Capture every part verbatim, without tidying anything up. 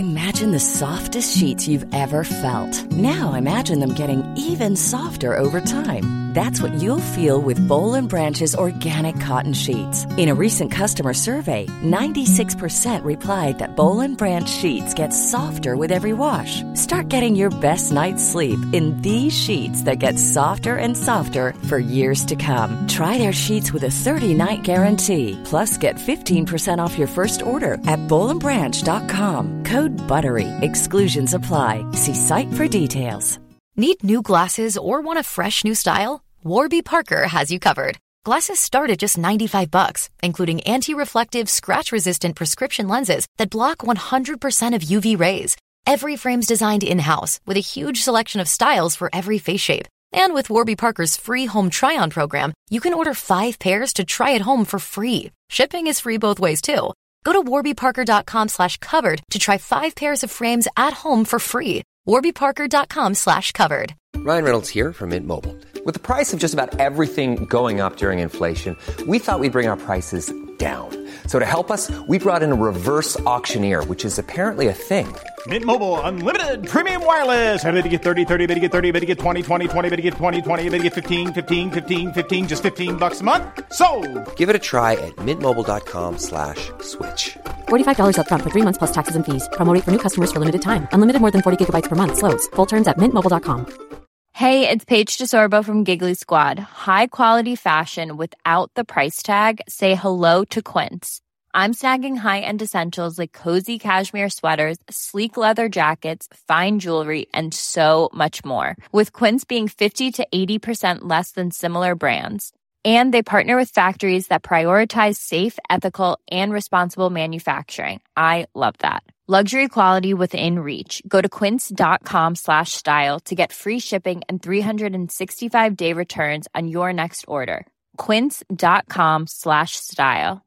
Imagine the softest sheets you've ever felt. Now imagine them getting even softer over time. That's what you'll feel with Boll and Branch's organic cotton sheets. In a recent customer survey, ninety-six percent replied that Boll and Branch sheets get softer with every wash. Start getting your best night's sleep in these sheets that get softer and softer for years to come. Try their sheets with a thirty-night guarantee. Plus, get fifteen percent off your first order at boll and branch dot com. Code BUTTERY. Exclusions apply. See site for details. Need new glasses or want a fresh new style? Warby Parker has you covered. Glasses start at just ninety-five bucks, including anti-reflective, scratch-resistant prescription lenses that block one hundred percent of U V rays. Every frame's designed in-house with a huge selection of styles for every face shape. And with Warby Parker's free home try-on program, you can order five pairs to try at home for free. Shipping is free both ways, too. Go to warby parker dot com slash covered to try five pairs of frames at home for free. warby parker dot com slash covered. Ryan Reynolds here from Mint Mobile. With the price of just about everything going up during inflation, we thought we'd bring our prices down. So to help us, we brought in a reverse auctioneer, which is apparently a thing. Mint Mobile Unlimited Premium Wireless. How to get thirty, thirty, how to get thirty, how to get twenty, twenty, twenty, how to get twenty, twenty, how to get fifteen, fifteen, fifteen, fifteen, just fifteen bucks a month? Sold! Give it a try at mintmobile.com slash switch. forty-five dollars up front for three months plus taxes and fees. Promo rate for new customers for limited time. Unlimited more than forty gigabytes per month. Slows full terms at mint mobile dot com. Hey, it's Paige DeSorbo from Giggly Squad. High quality fashion without the price tag. Say hello to Quince. I'm snagging high-end essentials like cozy cashmere sweaters, sleek leather jackets, fine jewelry, and so much more. With Quince being fifty to eighty percent less than similar brands. And they partner with factories that prioritize safe, ethical, and responsible manufacturing. I love that. Luxury quality within reach. Go to quince.com slash style to get free shipping and three sixty-five day returns on your next order. Quince.com slash style.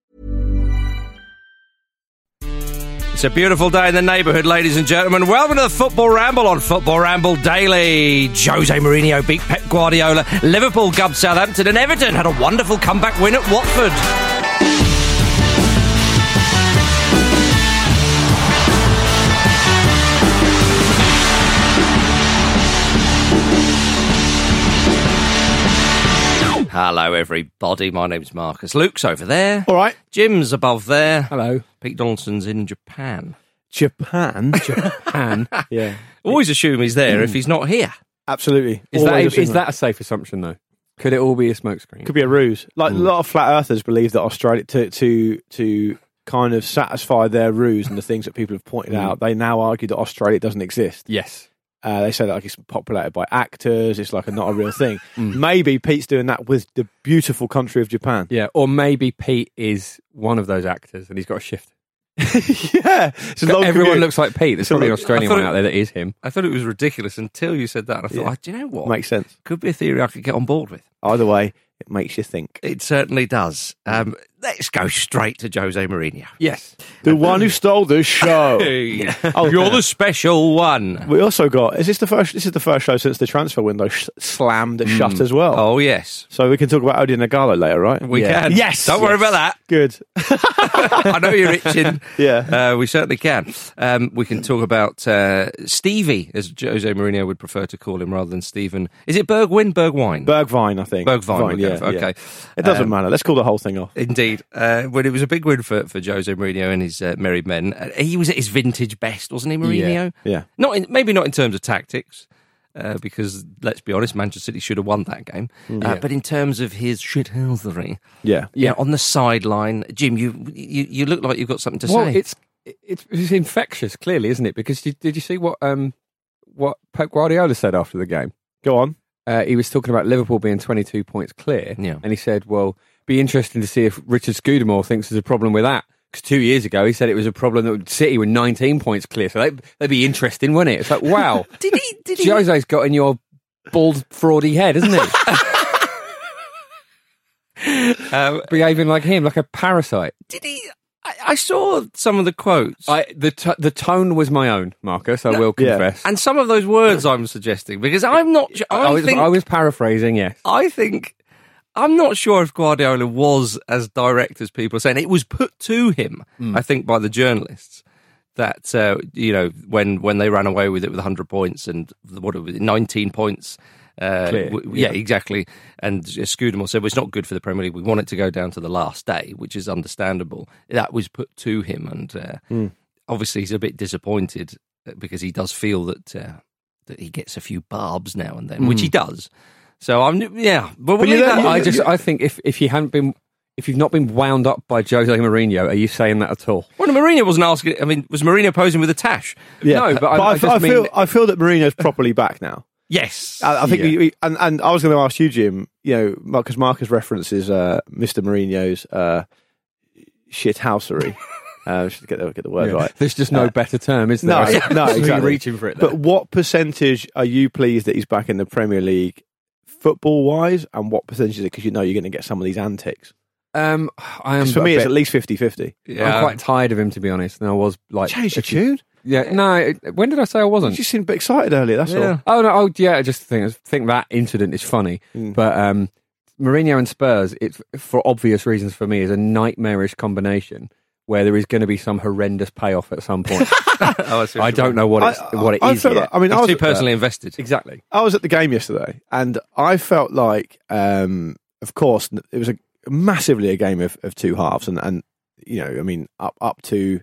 It's a beautiful day in the neighbourhood, ladies and gentlemen. Welcome to the Football Ramble on Football Ramble Daily. Jose Mourinho beat Pep Guardiola. Liverpool gubbed Southampton, and Everton had a wonderful comeback win at Watford. Hello, everybody. My name's Marcus. Luke's over there. All right. Jim's above there. Hello. Pete Donaldson's in Japan. Japan? Japan. Yeah. Always assume he's there if he's not here. Absolutely. Is that, Always a, is assume that a safe assumption, though? Could it all be a smokescreen? Could be a ruse. Like Mm. a lot of flat earthers believe that Australia, to to to kind of satisfy their ruse and the things that people have pointed Mm. out, they now argue that Australia doesn't exist. Yes. Uh, they say that like it's populated by actors. It's like a, not a real thing. Mm. Maybe Pete's doing that with the beautiful country of Japan. Yeah, or maybe Pete is one of those actors and he's got a shift. Yeah. It's a long Everyone commute. looks like Pete. There's It's a probably an long- Australian I thought one it- out there that is him. I thought it was ridiculous until you said that. I thought, Yeah. oh, do you know what? Makes sense. Could be a theory I could get on board with. Either way, it makes you think. It certainly does. Um, let's go straight to Jose Mourinho. Yes. The one who stole the show. Hey, Oh, you're the special one. We also got. Is this the first? This is the first show since the transfer window sh- slammed shut as well. Oh, yes. So we can talk about Odion Nagalo later, right? We Yeah. can. Yes. Don't worry yes. about that. Good. I know you're itching. Yeah. Uh, we certainly can. Um, we can talk about uh, Stevie, as Jose Mourinho would prefer to call him, rather than Stephen. Is it Bergwijn? Bergwijn? Bergwijn, I think. Bergwijn. Vine, we'll yeah, go for. yeah. Okay. It doesn't Um, matter. Let's call the whole thing off. Indeed. Uh, when it was a big win for, for Jose Mourinho and his uh, merry men. Uh, he was at his vintage best, wasn't he, Mourinho? Yeah. Not in, maybe not in terms of tactics, uh, because let's be honest, Manchester City should have won that game. Uh, Yeah. but in terms of his shithousery, Yeah. yeah, on the sideline, Jim, you, you you look like you've got something to Well, say. it's, it's it's infectious, clearly, isn't it? Because you, did you see what um what Pep Guardiola said after the game? Go on. Uh, he was talking about Liverpool being twenty-two points clear, Yeah. and he said, "Well, be interesting to see if Richard Scudamore thinks there's a problem with that." Because two years ago, he said it was a problem that City were nineteen points clear, so they, that'd be interesting, wouldn't it? It's like, wow, did he? Did he? Jose's got in your bald, fraudy head, isn't he? Um, Behaving like him, like a parasite. did he? I, I saw some of the quotes. I the t- the tone was my own, Marcus. I will yeah. confess. and some of those words I'm suggesting, because I'm not. su- I, I was think, I was paraphrasing. Yes. I think I'm not sure if Guardiola was as direct as people are saying. It was put to him, Hmm. I think, by the journalists that uh, you know when when they ran away with it with one hundred points and what it was, nineteen points. Uh, Clear, w- yeah, yeah. exactly. And Scudamore said, well, it's not good for the Premier League. We want it to go down to the last day, which is understandable. That was put to him, and uh, Mm. obviously he's a bit disappointed because he does feel that uh, that he gets a few barbs now and then, which he does. So I'm, yeah, but, we'll But you leave know, that- you- I just, I think if if you hadn't been, if you've not been wound up by Jose Mourinho, are you saying that at all? Well, Mourinho wasn't asking. I mean, was Mourinho posing with a tash? Yeah. No, but I- I I, just I mean- feel I feel that Mourinho's properly back now. Yes, I, I think, Yeah. we, we, and, and I was going to ask you, Jim. You know, because Marcus references uh, Mister Mourinho's uh, shithousery. uh, should get the, get the word right. There's just no Uh, better term, is No, there? no, You're exactly. reaching for it. But There. what percentage are you pleased that he's back in the Premier League, football wise, and what percentage is it because you know you're going to get some of these antics? Um, I am. 'Cause for a me, it's bit- at least fifty-fifty. yeah. I'm quite tired of him, to be honest. And I was like, Change your if you- tune. Yeah, no. it- When did I say I You wasn't? just seemed a bit excited earlier. That's Yeah. Oh no! Oh yeah, I just think I think that incident is funny, Mm. but um, Mourinho and Spurs, it's for obvious reasons for me, is a nightmarish combination where there is going to be some horrendous payoff at some point. Oh, I see I don't know what it's, I- what it I is felt yet. like- I mean, I He's was too personally invested. Exactly. I was at the game yesterday, and I felt like, um, of course, it was a massively a game of, of two halves, and, and you know, I mean, up up to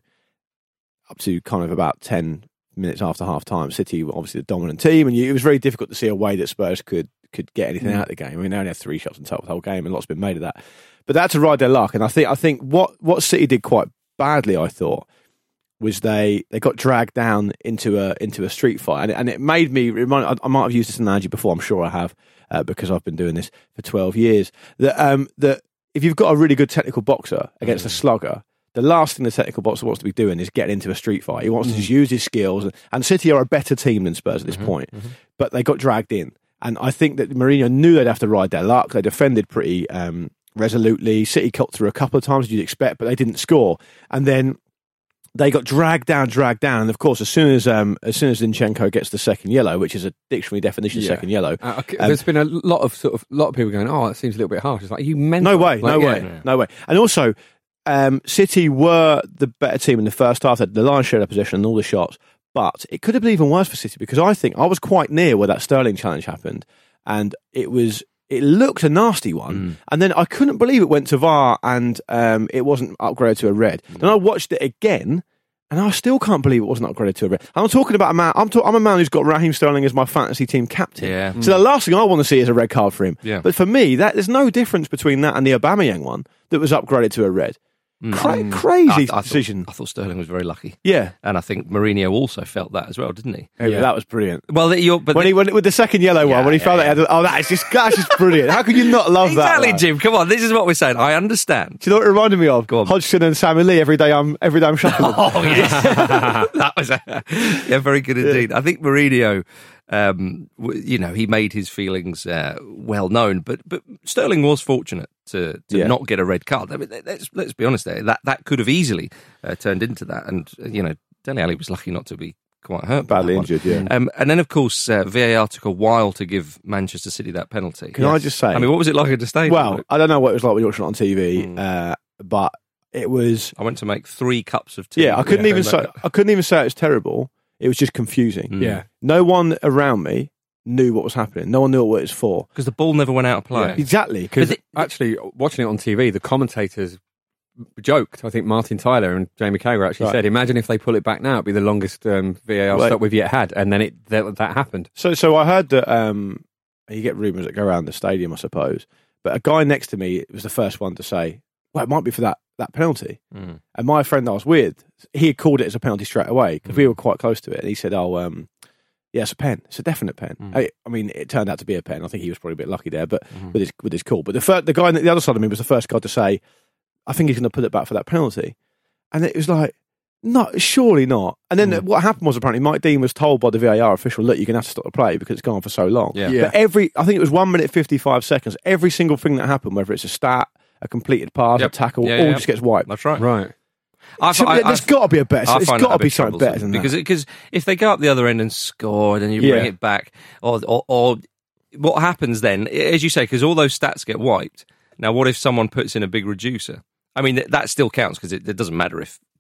up to kind of about ten minutes after half time, City were obviously the dominant team, and you, it was very difficult to see a way that Spurs could could get anything Mm. out of the game. I mean, they only had three shots on top the whole game, and lots been made of that. But they had to ride their luck, and I think I think what what City did quite badly, I thought, was they, they got dragged down into a into a street fight, and it, and it made me remind. I, I might have used this analogy before. I'm sure I have uh, because I've been doing this for twelve years. That um, that if you've got a really good technical boxer against a slugger, the last thing the technical boxer wants to be doing is getting into a street fight. He wants to just use his skills. And, and City are a better team than Spurs at this point, but they got dragged in, and I think that Mourinho knew they'd have to ride their luck. They defended pretty um, resolutely. City cut through a couple of times as you'd expect, but they didn't score, and then they got dragged down, dragged down, and of course, as soon as um, as soon as Zinchenko gets the second yellow, which is a dictionary definition of Yeah. second yellow, Uh, okay, Um, there's been a lot of sort of lot of people going, "Oh, that seems a little bit harsh." It's like you meant no way, like, no yeah. way, no way. And also, um, City were the better team in the first half. They had the lion's share of possession and all the shots, but it could have been even worse for City because I think I was quite near where that Sterling challenge happened, and it was. It looked a nasty one, Mm. and then I couldn't believe it went to V A R and um, it wasn't upgraded to a red. Mm. Then I watched it again, and I still can't believe it wasn't upgraded to a red. I'm talking about a man. I'm, talk, I'm a man who's got Raheem Sterling as my fantasy team captain. Yeah. So the last thing I want to see is a red card for him. Yeah. But for me, that there's no difference between that and the Aubameyang one that was upgraded to a red. Cra- crazy I, I thought, decision. I thought Sterling was very lucky, Yeah. and I think Mourinho also felt that as well, didn't he? Yeah, that was brilliant. Well, the- you're, but When the- he went with the second yellow Yeah, one, when he yeah, felt yeah. that, oh, that's just that's just brilliant. How could you not love exactly, that? man? Jim. Come on, this is what we're saying. I understand. Do you know what it reminded me of? Go on. Hodgson and Sammy Lee. Every day I'm every day I'm shuffling. Oh yes, that was a, yeah, very good indeed. I think Mourinho, um, w- you know, he made his feelings uh, well known, but but Sterling was fortunate to, to Yeah. not get a red card. I mean, let's let's be honest there. That that could have easily uh, turned into that, and uh, you know, Dele Alli was lucky not to be quite hurt, by Badly that one. injured, yeah. Um, and then of course uh, V A R took a while to give Manchester City that penalty. Can I just say? I mean, what was it like at the stadium? well, I don't know what it was like when you watched it on T V, Mm. uh, but it was. I went to make three cups of tea. Yeah, I couldn't Yeah, even came say back. I couldn't even say it was terrible. It was just confusing. Mm. Yeah. No one around me knew what was happening. No one knew what it was for. Because the ball never went out of play. Exactly. Because But it- actually, watching it on T V, the commentators joked. I think Martin Tyler and Jamie Carragher actually Right. said, "Imagine if they pull it back now, it'd be the longest um, V A R Right. stop we've yet had." And then it that, that happened. So, so I heard that um, you get rumours that go around the stadium, I suppose. But a guy next to me was the first one to say, "Well, it might be for that that penalty." Mm. And my friend I was with, he had called it as a penalty straight away because Mm. we were quite close to it. And he said, "Oh, um, yeah, it's a pen. It's a definite pen." Mm. I, I mean, it turned out to be a pen. I think he was probably a bit lucky there, but Mhm. with his with his call. But the fir- the guy on the other side of me was the first guy to say, "I think he's going to put it back for that penalty." And it was like, no, surely not. And then Mm. what happened was apparently Mike Dean was told by the V A R official, "Look, you're going to have to stop the play because it's gone on for so long." Yeah. Yeah. But every, I think it was one minute fifty-five seconds. Every single thing that happened, whether it's a stat, a completed pass, Yep. a tackle, Yeah, all yeah. just gets wiped. That's right. Right. I, So, I- I- there's got to be a better. I It's find got that a to be bit something better troublesome than because that. because if they go up the other end and score and then you bring Yeah. it back, or, or or what happens then, as you say, because all those stats get wiped. Now, what if someone puts in a big reducer? I mean, that still counts because it, it doesn't matter if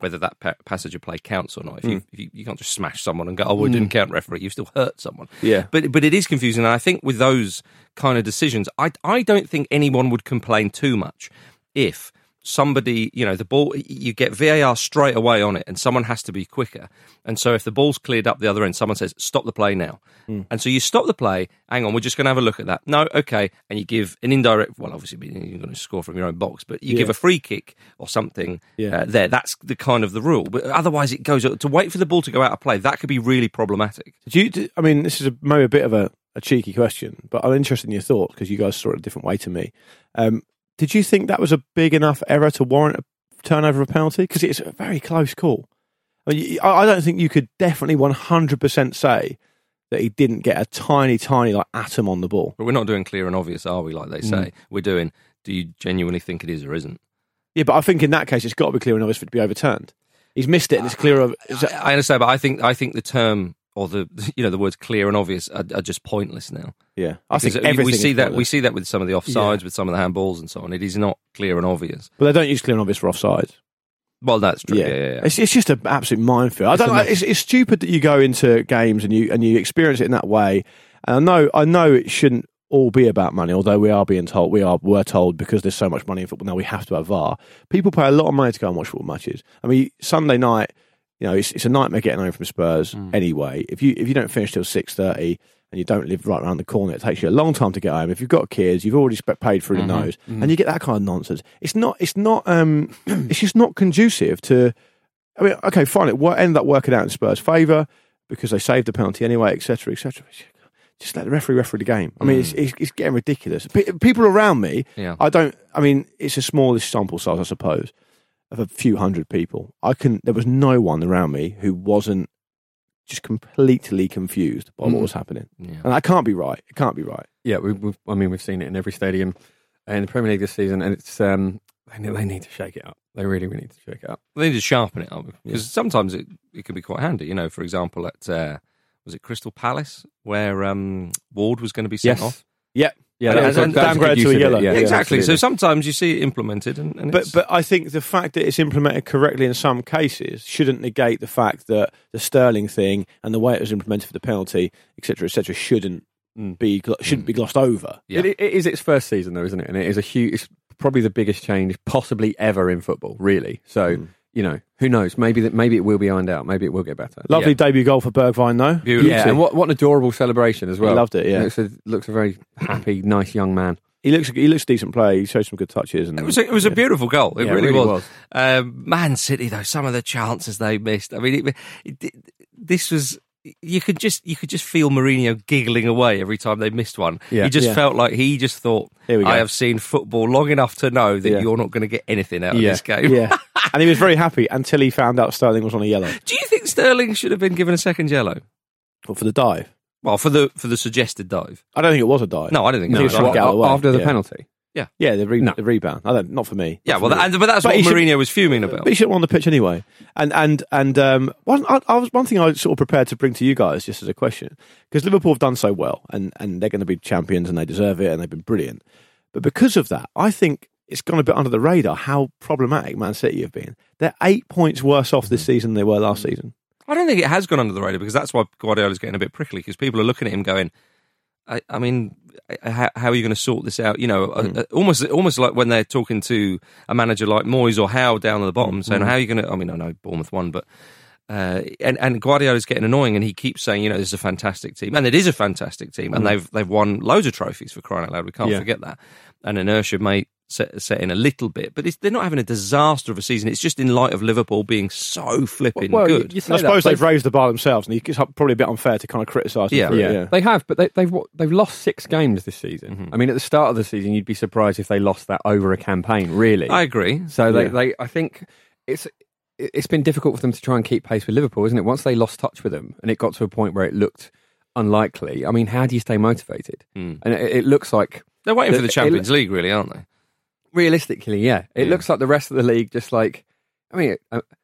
whether that pa- passage of play counts or not. If, mm. you, if you, you can't just smash someone and go, oh, well, it didn't count, referee. You've still hurt someone. Yeah. But but it is confusing. And I think with those kind of decisions, I, I don't think anyone would complain too much if somebody, you know, the ball, you get V A R straight away on it and someone has to be quicker. And so if the ball's cleared up the other end, someone says, stop the play now. Mm. And so you stop the play, hang on, we're just going to have a look at that. No, okay. And you give an indirect, well, obviously you're going to score from your own box, but you yeah. give a free kick or something yeah. uh, there. That's the kind of the rule. But otherwise it goes, to wait for the ball to go out of play, that could be really problematic. Did you, did, I mean, this is a, maybe a bit of a, a cheeky question, but I'm interested in your thoughts because you guys saw it a different way to me. Um, did you think that was a big enough error to warrant a turnover of a penalty? Because it's a very close call. I mean, I don't think you could definitely one hundred percent say that he didn't get a tiny, tiny like atom on the ball. But we're not doing clear and obvious, are we, like they say? Mm. We're doing, do you genuinely think it is or isn't? Yeah, but I think in that case it's got to be clear and obvious for it to be overturned. He's missed it and it's clear. Of, I, I understand, but I think I think the term or the you know the words clear and obvious are, are just pointless now. Yeah, I because think everything we see that we see that with some of the offsides, yeah. with some of the handballs and so on. It is not clear and obvious. But they don't use clear and obvious for offsides. Well, that's true. Yeah, yeah, yeah. It's, it's just an absolute minefield. I don't. Know, it's, it's stupid that you go into games and you and you experience it in that way. And I know, I know, it shouldn't all be about money. Although we are being told, we are were told because there's so much money in football now, we have to have V A R. People pay a lot of money to go and watch football matches. I mean, Sunday night, you know, it's, it's a nightmare getting home from Spurs mm. anyway. If you if you don't finish till six thirty. And you don't live right around the corner, it takes you a long time to get home. If you've got kids, you've already paid through the mm-hmm. nose, mm-hmm. and you get that kind of nonsense. It's not. It's not. Um, it's just not conducive to. I mean, okay, fine. It ended up working out in Spurs' favour because they saved the penalty anyway, et cetera, et cetera. Just let the referee referee the game. I mean, mm. it's, it's it's getting ridiculous. P- people around me, yeah. I don't. I mean, it's a smallish sample size, I suppose, of a few hundred people. I can. There was no one around me who wasn't just completely confused by mm. what was happening. Yeah. And that can't be right. It can't be right. Yeah, we, we've, I mean, we've seen it in every stadium in the Premier League this season, and it's um, they, need, they need to shake it up. They really, really need to shake it up. They need to sharpen it up, because yeah. sometimes it, it can be quite handy. You know, for example, at, uh, was it Crystal Palace, where um, Ward was going to be sent yes. off? Yeah. Yeah, that and downgrade to a yellow. Yeah, exactly. Yeah, so sometimes you see it implemented, and, and but it's... but I think the fact that it's implemented correctly in some cases shouldn't negate the fact that the Sterling thing and the way it was implemented for the penalty, et cetera, et cetera, shouldn't mm. be shouldn't mm. be glossed over. Yeah. It, it is its first season, though, isn't it? And it is a huge. It's probably the biggest change possibly ever in football, really. So. Mm. You know, who knows? Maybe that. Maybe it will be ironed out. Maybe it will get better. Lovely yeah. debut goal for Bergwijn, though. Beautiful. Yeah, and what, what an adorable celebration as well. He loved it. Yeah, it looks a, looks a very happy, nice young man. He looks he looks a decent player. He showed some good touches. And it was a, it was yeah. a beautiful goal. It yeah, really, it really was. was. Um, Man City, though, some of the chances they missed. I mean, it, it, it, this was. You could just you could just feel Mourinho giggling away every time they missed one. Yeah. He just yeah. felt like he just thought, I have seen football long enough to know that yeah. you're not going to get anything out yeah. of this game. Yeah. And he was very happy until he found out Sterling was on a yellow. Do you think Sterling should have been given a second yellow? What, for the dive? Well, for the for the suggested dive. I don't think it was a dive. No, I don't think no, it was. No, what, after the yeah. penalty? Yeah, yeah, the, re- no. the rebound. I don't, not for me. Yeah, not well, that, but that's but what Mourinho should, was fuming about. But he should have on the pitch anyway. And and and um, one, I, I was one thing I was sort of prepared to bring to you guys just as a question, because Liverpool have done so well, and and they're going to be champions, and they deserve it, and they've been brilliant. But because of that, I think it's gone a bit under the radar how problematic Man City have been. They're eight points worse off this season than they were last season. I don't think it has gone under the radar, because that's why Guardiola's getting a bit prickly, because people are looking at him going, I, I mean, how, how are you going to sort this out? You know, mm. uh, almost almost like when they're talking to a manager like Moyes or Howe down at the bottom, saying, mm. how are you going to... I mean, I know Bournemouth won, but... Uh, and, and Guardiola's getting annoying, and he keeps saying, you know, this is a fantastic team. And it is a fantastic team, and mm. they've they've won loads of trophies, for crying out loud. We can't yeah. forget that. And inertia may set, set in a little bit, but it's, they're not having a disaster of a season. It's just in light of Liverpool being so flipping well, well, good. You, you I suppose that, they've raised the bar themselves, and it's probably a bit unfair to kind of criticise them. Yeah. For it, yeah. yeah, they have, but they, they've they've lost six games this season. Mm-hmm. I mean, at the start of the season, you'd be surprised if they lost that over a campaign, really. I agree. So they, yeah. they I think it's... It's been difficult for them to try and keep pace with Liverpool, isn't it? Once they lost touch with them and it got to a point where it looked unlikely, I mean, how do you stay motivated? Mm. And it, it looks like... They're waiting the, for the Champions it, League, really, aren't they? Realistically, yeah. It yeah. looks like the rest of the league just like... I mean,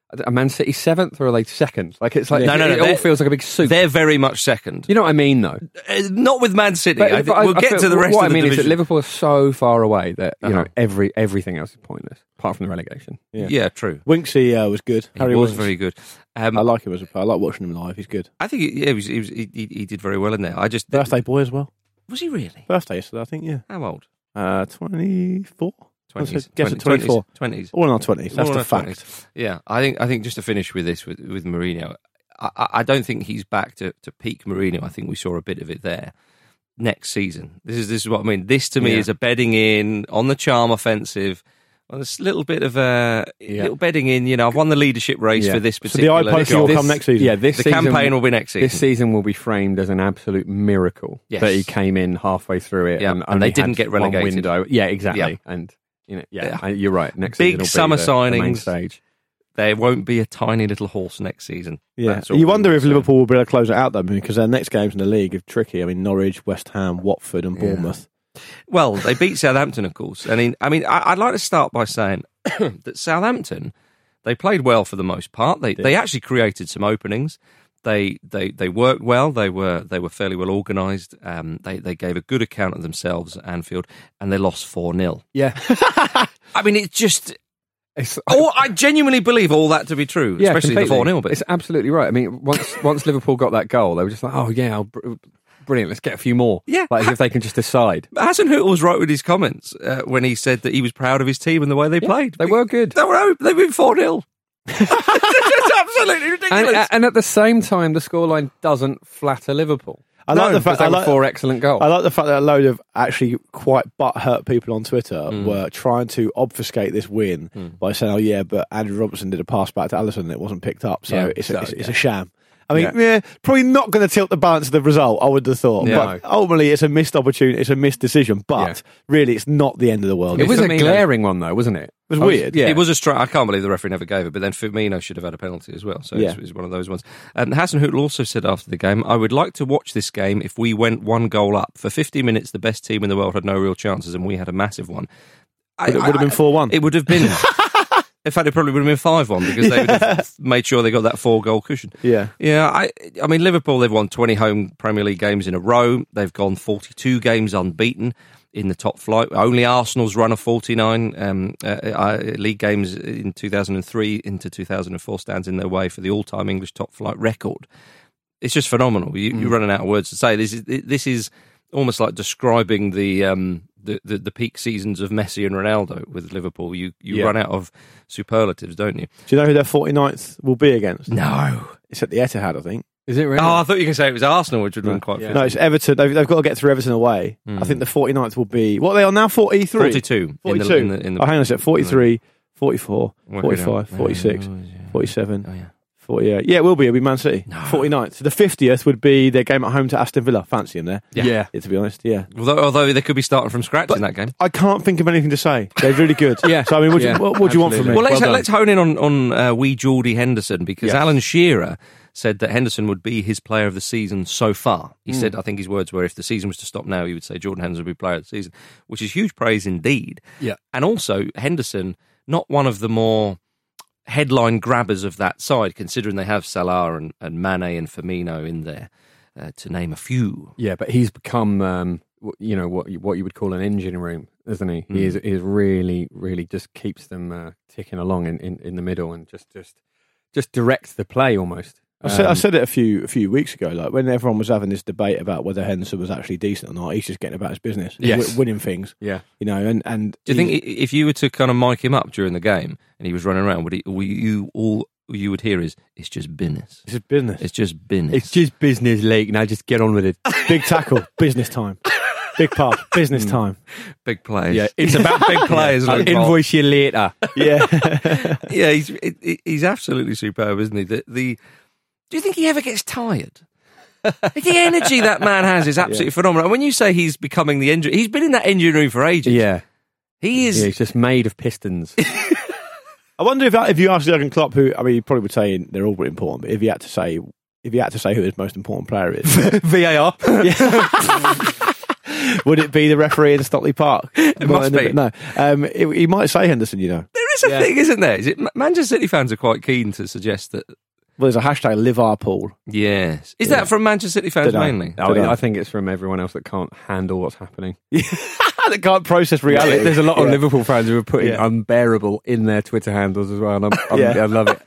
Are Man City seventh or are they second? Like it's like No, no, no, it all they're- feels like a big soup. They're very much second. You know what I mean, though. Uh, Not with Man City. But- I but think I- we'll I get feel- to the rest what of the I mean division. is that Liverpool are so far away that you know Uh-huh. every everything else is pointless apart from the relegation. Yeah, Yeah, true. Winksy uh, was good. He Harry was Winks. very good. Um, I like him as a player. I like watching him live. He's good. I think he, yeah, he, was, he, was, he, he he did very well in there. I just Birthday boy as well. was he really? Birthday yesterday, I think. Yeah, How old? uh, twenty-four. Twenties. Guess at twenty-four. Twenties. All in our twenties. That's All in the our fact. twenties. Yeah, I think I think just to finish with this with with Mourinho, I, I I don't think he's back to, to peak Mourinho. I think we saw a bit of it there next season. This is this is what I mean. This to me Yeah. is a bedding in on the charm offensive. On this little bit of a Yeah. little bedding in. You know, I've won the leadership race Yeah. for this So the particular. eye poking job. will come next season. Yeah, this The season, campaign will be next season. This season will be framed as an absolute miracle Yes. that he came in halfway through it, Yeah, and, and they only didn't had get one relegated. window. Yeah, exactly. Yeah. And you know, yeah, Yeah. I- you're right. Next Big season will summer be the, the main signings. stage. There won't be a tiny little horse next season. Yeah, That's all you we wonder will if say. Liverpool will be able to close it out though, because their next games in the league are tricky. I mean, Norwich, West Ham, Watford, and Bournemouth. Well, they beat Southampton, of course. I mean, I mean, I- I'd like to start by saying that Southampton, they played well for the most part. They they actually created some openings. They they they worked well. They were they were fairly well organised. Um, they they gave a good account of themselves at Anfield, and they lost four nil. Yeah, I mean, it's just. it's, Oh, I genuinely believe all that to be true, yeah, especially completely. the four nil bit. It's absolutely right. I mean, once once Liverpool got that goal, they were just like, oh yeah, oh, br- brilliant. Let's get a few more. Yeah. like as if they can just decide. Hassan Hüttel was right with his comments uh, when he said that he was proud of his team and the way they played. They were good. They were. They've been four nil. It's absolutely ridiculous. And, and at the same time, the scoreline doesn't flatter Liverpool. I like No, the fact because they I were like, four excellent goals. I like the fact that a load of actually quite butthurt people on Twitter Mm. were trying to obfuscate this win by saying, "Oh yeah, but Andrew Robertson did a pass back to Alisson and it wasn't picked up, so Yeah, it's, a, so, it's, it's yeah. a sham." I mean, Yeah. yeah, probably not going to tilt the balance of the result. I would have thought, Yeah. but ultimately, it's a missed opportunity. It's a missed decision. But Yeah. really, it's not the end of the world. it was a Firmino- glaring one, though, wasn't it? It was weird. Yeah, It was a strike. I can't believe the referee never gave it, but then Firmino should have had a penalty as well. So Yeah. it's, it's one of those ones. And Hassan Hüttel also said after the game, I would like to watch this game if we went one goal up. For fifty minutes, the best team in the world had no real chances, and we had a massive one. I- But it would have I- been four one. It would have been. In fact, it probably would have been five one because they would have made sure they got that four goal cushion. Yeah. Yeah, I, I mean, Liverpool, they've won twenty home Premier League games in a row. They've gone forty-two games unbeaten in the top flight. Only Arsenal's run of forty-nine um, uh, uh, league games in two thousand three into two thousand four stands in their way for the all-time English top flight record. It's just phenomenal. You, Mm. You're running out of words to say. This is, this is almost like describing the, um, the, the the peak seasons of Messi and Ronaldo with Liverpool. You you Yeah. run out of superlatives, don't you? Do you know who their forty-ninth will be against? No. It's at the Etihad, I think. Is it really? Oh, I thought you were going to say it was Arsenal, which would have been quite Yeah. No, it's Everton. They've, they've got to get through Everton away. Mm. I think the forty-ninth will be... What are they on now? forty-three? forty-two. forty-two. In the, in the, in the, oh, hang on a sec. forty-three, forty-four, Work it out. forty-five, forty-six, Oh, yeah. forty-seven, Oh, yeah. forty-eight. Yeah, it will be. It'll be Man City. No. forty-ninth. So the fiftieth would be their game at home to Aston Villa. Fancy them there. Yeah. Yeah. Yeah, to be honest, yeah. Although, although they could be starting from scratch in that game. I can't think of anything to say. They're really good. Yeah. So, I mean, what, do Yeah, you, what, what do you want from me? absolutely. Well, let's, done. let's hone in on, on uh, wee Geordie Henderson because Yes. Alan Shearer said that Henderson would be his player of the season so far. He said, I think his words were, if the season was to stop now, he would say Jordan Henderson would be player of the season, which is huge praise indeed. Yeah. And also, Henderson, not one of the more headline grabbers of that side, considering they have Salah and, and Mane and Firmino in there, uh, to name a few. Yeah, but he's become, um, wh- you know, what you, what you would call an engine room, isn't he? Mm. He is, he is really, really just keeps them uh, ticking along in, in, in the middle and just, just, just directs the play almost. I said, I Um, said it a few a few weeks ago, like when everyone was having this debate about whether Henderson was actually decent or not. He's just getting about his business, He's Yes. wi- winning things, Yeah. you know. And and Do you think he's- i- if you were to kind of mic him up during the game and he was running around, would, he, would you all you would hear is it's just business. it's his business? It's just business. It's just business, League. Now just get on with it. Big tackle, business time. Big pub, business time. big plays. Yeah, it's about big players. I'll Luke. invoice you later. Yeah, Yeah, he's he- he's absolutely superb, isn't he? The, the do you think he ever gets tired? The energy that man has is absolutely phenomenal. And when you say he's becoming the engine, he's been in that engine room for ages. Yeah. he is. Yeah, he's just made of pistons. I wonder if if you asked Jurgen Klopp, who I mean, he probably would say they're all important, but if you had to say if you had to say who his most important player is, V A R. would it be the referee in Stockley Park? It must be. No, um, it, he might say Henderson. You know, There There's a Yeah. thing, isn't there? Is it Manchester City fans are quite keen to suggest that? Well, there's a hashtag Liverpool. Yes, is Yeah. that from Manchester City fans Dunno. mainly? Oh, Dunno. I think it's from everyone else that can't handle what's happening. They can't process reality. There's a lot of Yeah. Liverpool fans who are putting Yeah. unbearable in their Twitter handles as well, and I'm, I'm, Yeah. I love it.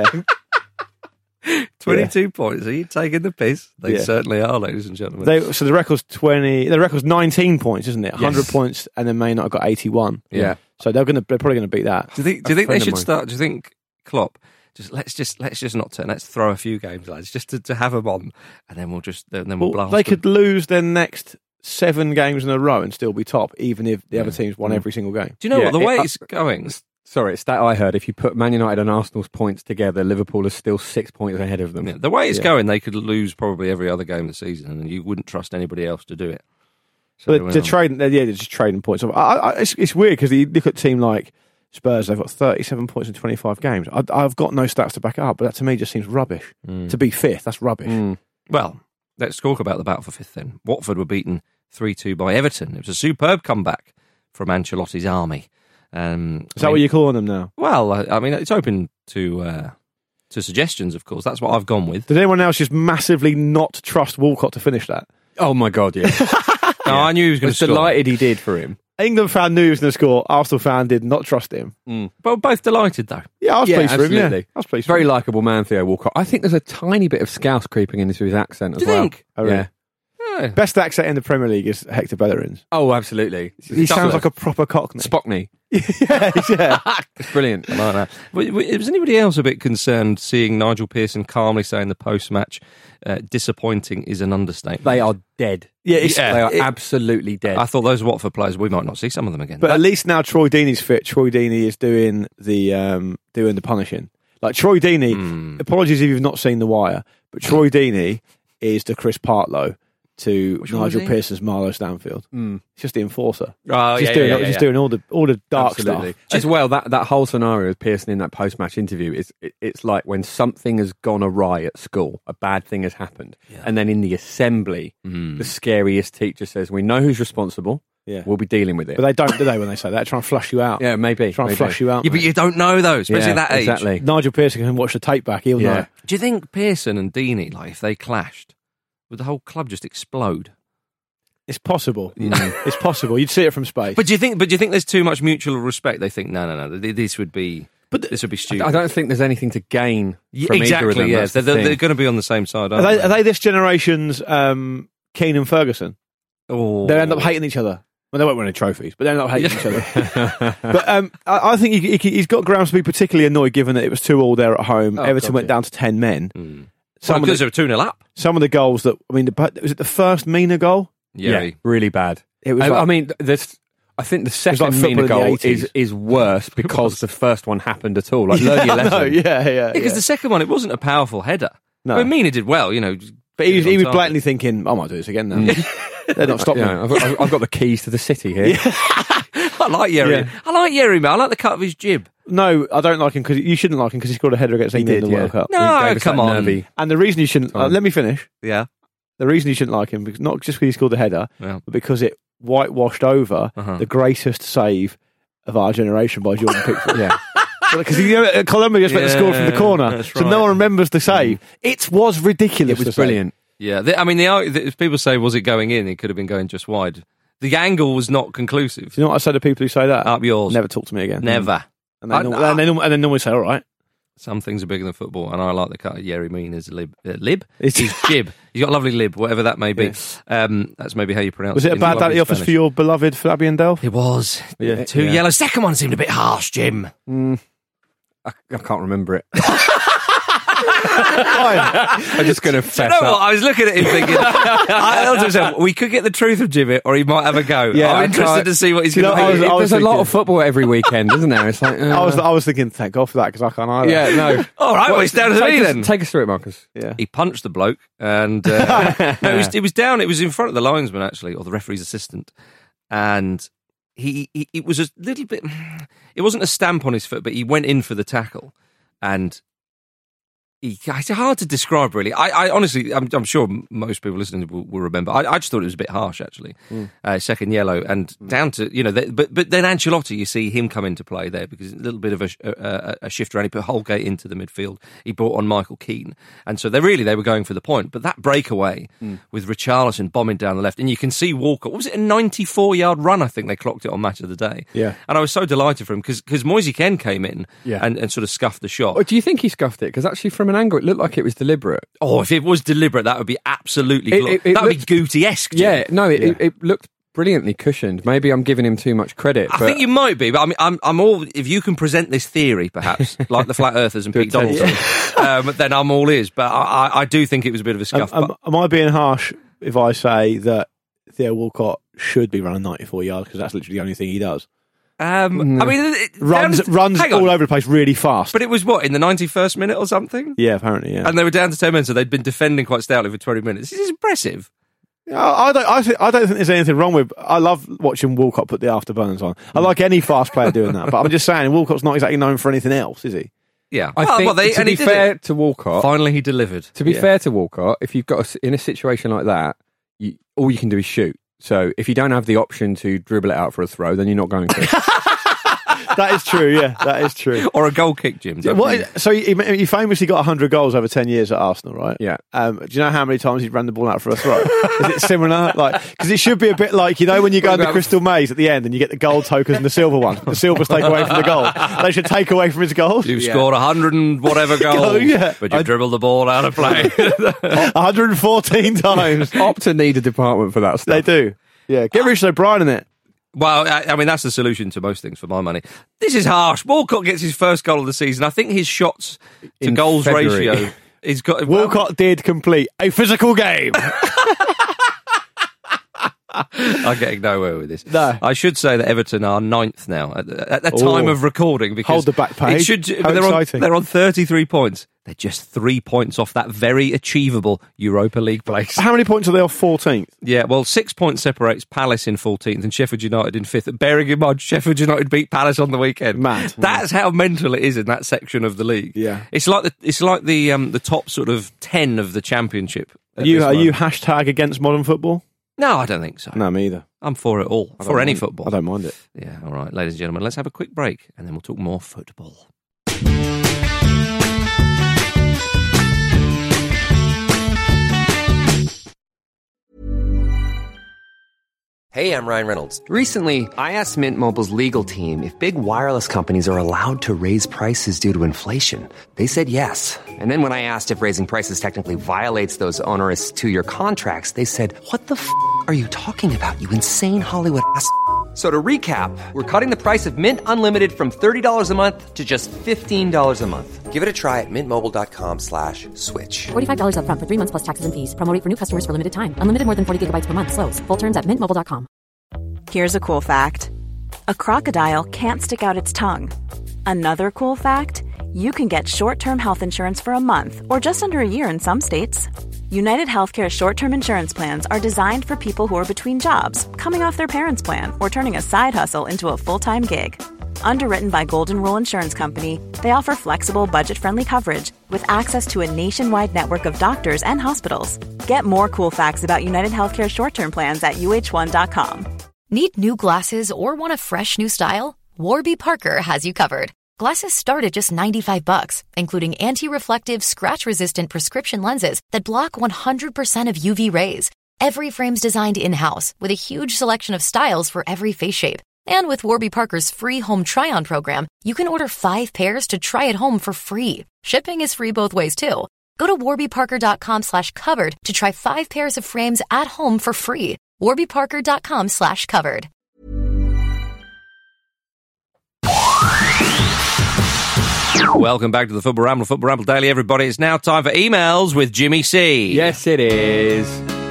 Yeah. Twenty-two points. Are you taking the piss? They Yeah. certainly are, ladies and gentlemen. They, so the record's twenty. The record's nineteen points, isn't it? one hundred Yes. points, and then Man United got eighty-one. Yeah. So they're gonna. They're probably gonna beat that. do you think? Do you a think they friend of should mine. start? Do you think Klopp? Just let's just let's just not turn. Let's throw a few games, lads, just to, to have them on, and then we'll just then we'll, Well, blast. they them. could lose their next seven games in a row and still be top, even if the other teams Mm. won every single game. Do you know Yeah, what the way it- it's going? Sorry, it's that I heard. If you put Man United and Arsenal's points together, Liverpool is still six points ahead of them. Yeah, the way it's Yeah. going, they could lose probably every other game of the season, and you wouldn't trust anybody else to do it. So, But they're um, trading. They're, yeah, they're just trading points. I, I, it's, it's weird because you look at a team like Spurs. They've got thirty-seven points in twenty-five games. I, I've got no stats to back it up, but that to me just seems rubbish. Mm. To be fifth, that's rubbish. Mm. Well, let's talk about the battle for fifth then. Watford were beaten three two by Everton. It was a superb comeback from Ancelotti's army. Um, Is that what you're calling them now? Well, I, I mean, it's open to uh, to suggestions, of course. That's what I've gone with. Did anyone else just massively not trust Walcott to finish that? Oh my God, yeah. No, I knew he was I going to was score. delighted he did for him. England fan knew he was going to score. Arsenal fan did not trust him. But we're both delighted, though. Yeah, I was Yeah, pleased for him. absolutely. Yeah, I was pleased. For Very him. likeable man, Theo Walcott. I think there's a tiny bit of Scouse creeping into his accent as Do you well. think? Oh, really? Yeah. Yeah. Best accent in the Premier League is Hector Bellerin's. Oh, absolutely. He sounds like a proper Cockney. Spockney. yeah, yeah. It's brilliant. I like that. W- w- Was anybody else a bit concerned seeing Nigel Pearson calmly saying the post-match, uh, disappointing is an understatement? They are dead. Yeah, it's, Yeah. They are it- absolutely dead. I thought those Watford players, we might not see some of them again. But at least now Troy Deeney's fit. Troy Deeney is doing the um, doing the punishing. Like Troy Deeney. Mm. Apologies if you've not seen The Wire, but Troy Deeney is the Chris Partlow to Which one Nigel is he? Pearson's Marlowe Stanfield. Mm. He's just the enforcer. Oh, just yeah, doing yeah, just yeah. doing all the all the dark Absolutely. stuff. As well, that, that whole scenario with Pearson in that post-match interview, is it, it's like when something has gone awry at school, a bad thing has happened, and then in the assembly, Mm. the scariest teacher says, we know who's responsible, Yeah. we'll be dealing with it. But they don't, do they, when they say that? Try and flush you out. yeah, maybe. Try and maybe. flush you out. Yeah, but mate. you don't know, though, especially Yeah, at that age. Exactly. Nigel Pearson can watch the tape back. He'll Yeah. know. Do you think Pearson and Deeney, like, if they clashed, would the whole club just explode? It's possible. It's possible. You'd see it from space. But do you think? But do you think there's too much mutual respect? They think, no, no, no, th- this would be, But this would be stupid. I don't think there's anything to gain Yeah, from exactly. either of them. Yeah, That's they're, the they're, thing. going to be on the same side. are, Aren't they, they? are they this generation's um, Keane and Ferguson? Oh. They end up hating each other. Well, they won't win any trophies, but they end up hating each other. But um, I, I think he, he, he's got grounds to be particularly annoyed, given that it was two all there at home. Oh, Everton God, went yeah. down to ten men. Mm. Some, Well, of because the, they were two nil up. some of the goals that I mean, the, was it the first Mina goal? Yeah. yeah, really bad. It was. I, like, I mean, there's. I think the like second football Mina in the goal eighties. is, is worse because the first one happened at all. Like, learn your I lesson. know, yeah, yeah. Because yeah. the second one, it wasn't a powerful header. No. I mean, Mina did well, you know. just But he was, get it he on was target. blatantly thinking, I might do this again now. They're not stopping Yeah, me. I've, I've got the keys to the city here. I like Yerry. Yeah. I like Yerry, man. I like the cut of his jib. No, I don't like him because you shouldn't like him because he scored a header against England did, in the yeah. World Cup. He No, gave us come that on. nervy- And the reason you shouldn't, uh, Fine. let me finish. Yeah. The reason you shouldn't like him, because not just because he scored the header, Yeah. but because it whitewashed over Uh-huh. the greatest save of our generation by Jordan Pickford. Yeah. Because you know, uh, Colombia just went to score from the Yeah, corner, that's so right. no one remembers the save. It was ridiculous. It was the save. brilliant. Yeah. The, I mean, the, ar- the, if people say, was it going in? It could have been going just wide. The angle was not conclusive. Do you know what I say to people who say that? Up yours. Never talk to me again. Never. And they, I- norm- and they, norm- and they normally say, all right. Some things are bigger than football, and I like the cut of Yerry Mina's lib. Uh, lib? It's- His jib. He's got a lovely lib, whatever that may be. Um, that's maybe how you pronounce Was it. it a in bad lovely daddy offers Spanish. for your beloved Fabian Delph? It was. Yeah. Two Yeah. yellow. Second one seemed a bit harsh, Jim. I, I can't remember it. I'm just going to Do you fess know up. what? I was looking at him thinking, I thought to myself, we could get the truth of Jim it, or he might have a go. Yeah, I'm I interested can't- to see what he's Do you going know, to I was- do. I was There's a lot thinking- of football every weekend, isn't there? It's like, uh, I was, I was thinking, thank God for that, because I can't either. yeah, no. All right, well, it's down to take me us, then. Take us through it, Marcus. Yeah. He punched the bloke, and uh, no, it, was, it was down. It was in front of the linesman actually, or the referee's assistant, and he, he it was a little bit. It wasn't a stamp on his foot, but he went in for the tackle, and It's hard to describe, really. I, I honestly, I'm, I'm sure most people listening will, will remember. I, I just thought it was a bit harsh, actually. Mm. Uh, second yellow, and mm. down to you know, the, but but then Ancelotti, you see him come into play there because a little bit of a, a, a shift around. He put Holgate into the midfield. He brought on Michael Keane, and so they really they were going for the point. But that breakaway mm. with Richarlison bombing down the left, and you can see Walcott. What was it, a ninety-four yard run? I think they clocked it on Match of the Day. Yeah, and I was so delighted for him because because Moise Kean came in yeah. and, and sort of scuffed the shot. Oh, do you think he scuffed it? Because actually, from an angle, it looked like it was deliberate. Oh, if it was deliberate, that would be absolutely it, it, it that would looked, be Guti-esque. Yeah, no, it, yeah. It, it looked brilliantly cushioned. Maybe I'm giving him too much credit. I but think you might be, but I mean, I'm, I'm all. If you can present this theory, perhaps like the flat earthers and Pete Donaldson, yeah. um, then I'm all ears. But I, I, I do think it was a bit of a scuff. Um, um, am I being harsh if I say that Theo Walcott should be running ninety-four yards because that's literally the only thing he does? Um, no. I mean, it, runs to, runs all over the place really fast. But it was what in the ninety-first minute or something. Yeah, apparently, yeah. And they were down to ten minutes, so they'd been defending quite stoutly for twenty minutes. This is impressive. I don't. I, th- I don't think there's anything wrong with. I love watching Walcott put the afterburners on. I like any fast player doing that. But I'm just saying, Walcott's not exactly known for anything else, is he? Yeah, I well, think well, they, to and be he fair it. to Walcott, finally he delivered. To be yeah. fair to Walcott, if you've got a, in a situation like that, you, all you can do is shoot. So if you don't have the option to dribble it out for a throw, then you're not going to. That is true, yeah, that is true. Or a goal kick, Jim. What is, so he, he famously got one hundred goals over ten years at Arsenal, right? Yeah. Um, do you know how many times he ran the ball out for a throw? Is it similar? Like, because it should be a bit like, you know, when you go in the Crystal Maze at the end and you get the gold tokens and the silver one. The silver's take away from the goal. They should take away from his goals. You've yeah. scored one hundred and whatever goals, oh, yeah. but you've I, dribbled the ball out of play. one hundred fourteen times. Opta need a department for that stuff. They do. Yeah, get Richard O'Brien in it. Well, I, I mean, that's the solution to most things for my money. This is harsh. Walcott gets his first goal of the season. I think his shots to In goals February. ratio is got. Walcott well, did complete a physical game. I'm getting nowhere with this. No. I should say that Everton are ninth now at the, at the time Ooh. of recording. Because hold the back page. It should, How they're exciting. On, they're on thirty-three points. They're just three points off that very achievable Europa League place. How many points are they off fourteenth? Yeah, well, six points separates Palace in fourteenth and Sheffield United in fifth. Bearing in mind, Sheffield United beat Palace on the weekend. Mad. That's how mental it is in that section of the league. Yeah, it's like the it's like the um, the top sort of ten of the Championship. Are you are you hashtag against modern football? No, I don't think so. No, me either. I'm for it all. I For any mind, football. I don't mind it. Yeah, all right, ladies and gentlemen, let's have a quick break and then we'll talk more football. Hey, I'm Ryan Reynolds. Recently, I asked Mint Mobile's legal team if big wireless companies are allowed to raise prices due to inflation. They said yes. And then when I asked if raising prices technically violates those onerous two-year contracts, they said, what the f*** are you talking about, you insane Hollywood ass f- So to recap, we're cutting the price of Mint Unlimited from thirty dollars a month to just fifteen dollars a month. Give it a try at mintmobile.com slash switch. forty-five dollars up front for three months plus taxes and fees. Promo rate for new customers for limited time. Unlimited more than forty gigabytes per month. Slows full terms at mint mobile dot com. Here's a cool fact. A crocodile can't stick out its tongue. Another cool fact, you can get short-term health insurance for a month or just under a year in some states. United Healthcare short-term insurance plans are designed for people who are between jobs, coming off their parents' plan, or turning a side hustle into a full-time gig. Underwritten by Golden Rule Insurance Company, they offer flexible, budget-friendly coverage with access to a nationwide network of doctors and hospitals. Get more cool facts about United Healthcare short-term plans at U H one dot com. Need new glasses or want a fresh new style? Warby Parker has you covered. Glasses start at just ninety-five bucks, including anti-reflective, scratch-resistant prescription lenses that block one hundred percent of U V rays. Every frame's designed in-house with a huge selection of styles for every face shape. And with Warby Parker's free home try-on program, you can order five pairs to try at home for free. Shipping is free both ways, too. Go to warbyparker.com slash covered to try five pairs of frames at home for free. warbyparker.com slash covered. Welcome back to the Football Ramble, Football Ramble Daily, everybody. It's now time for emails with Jimmy C. Yes, it is.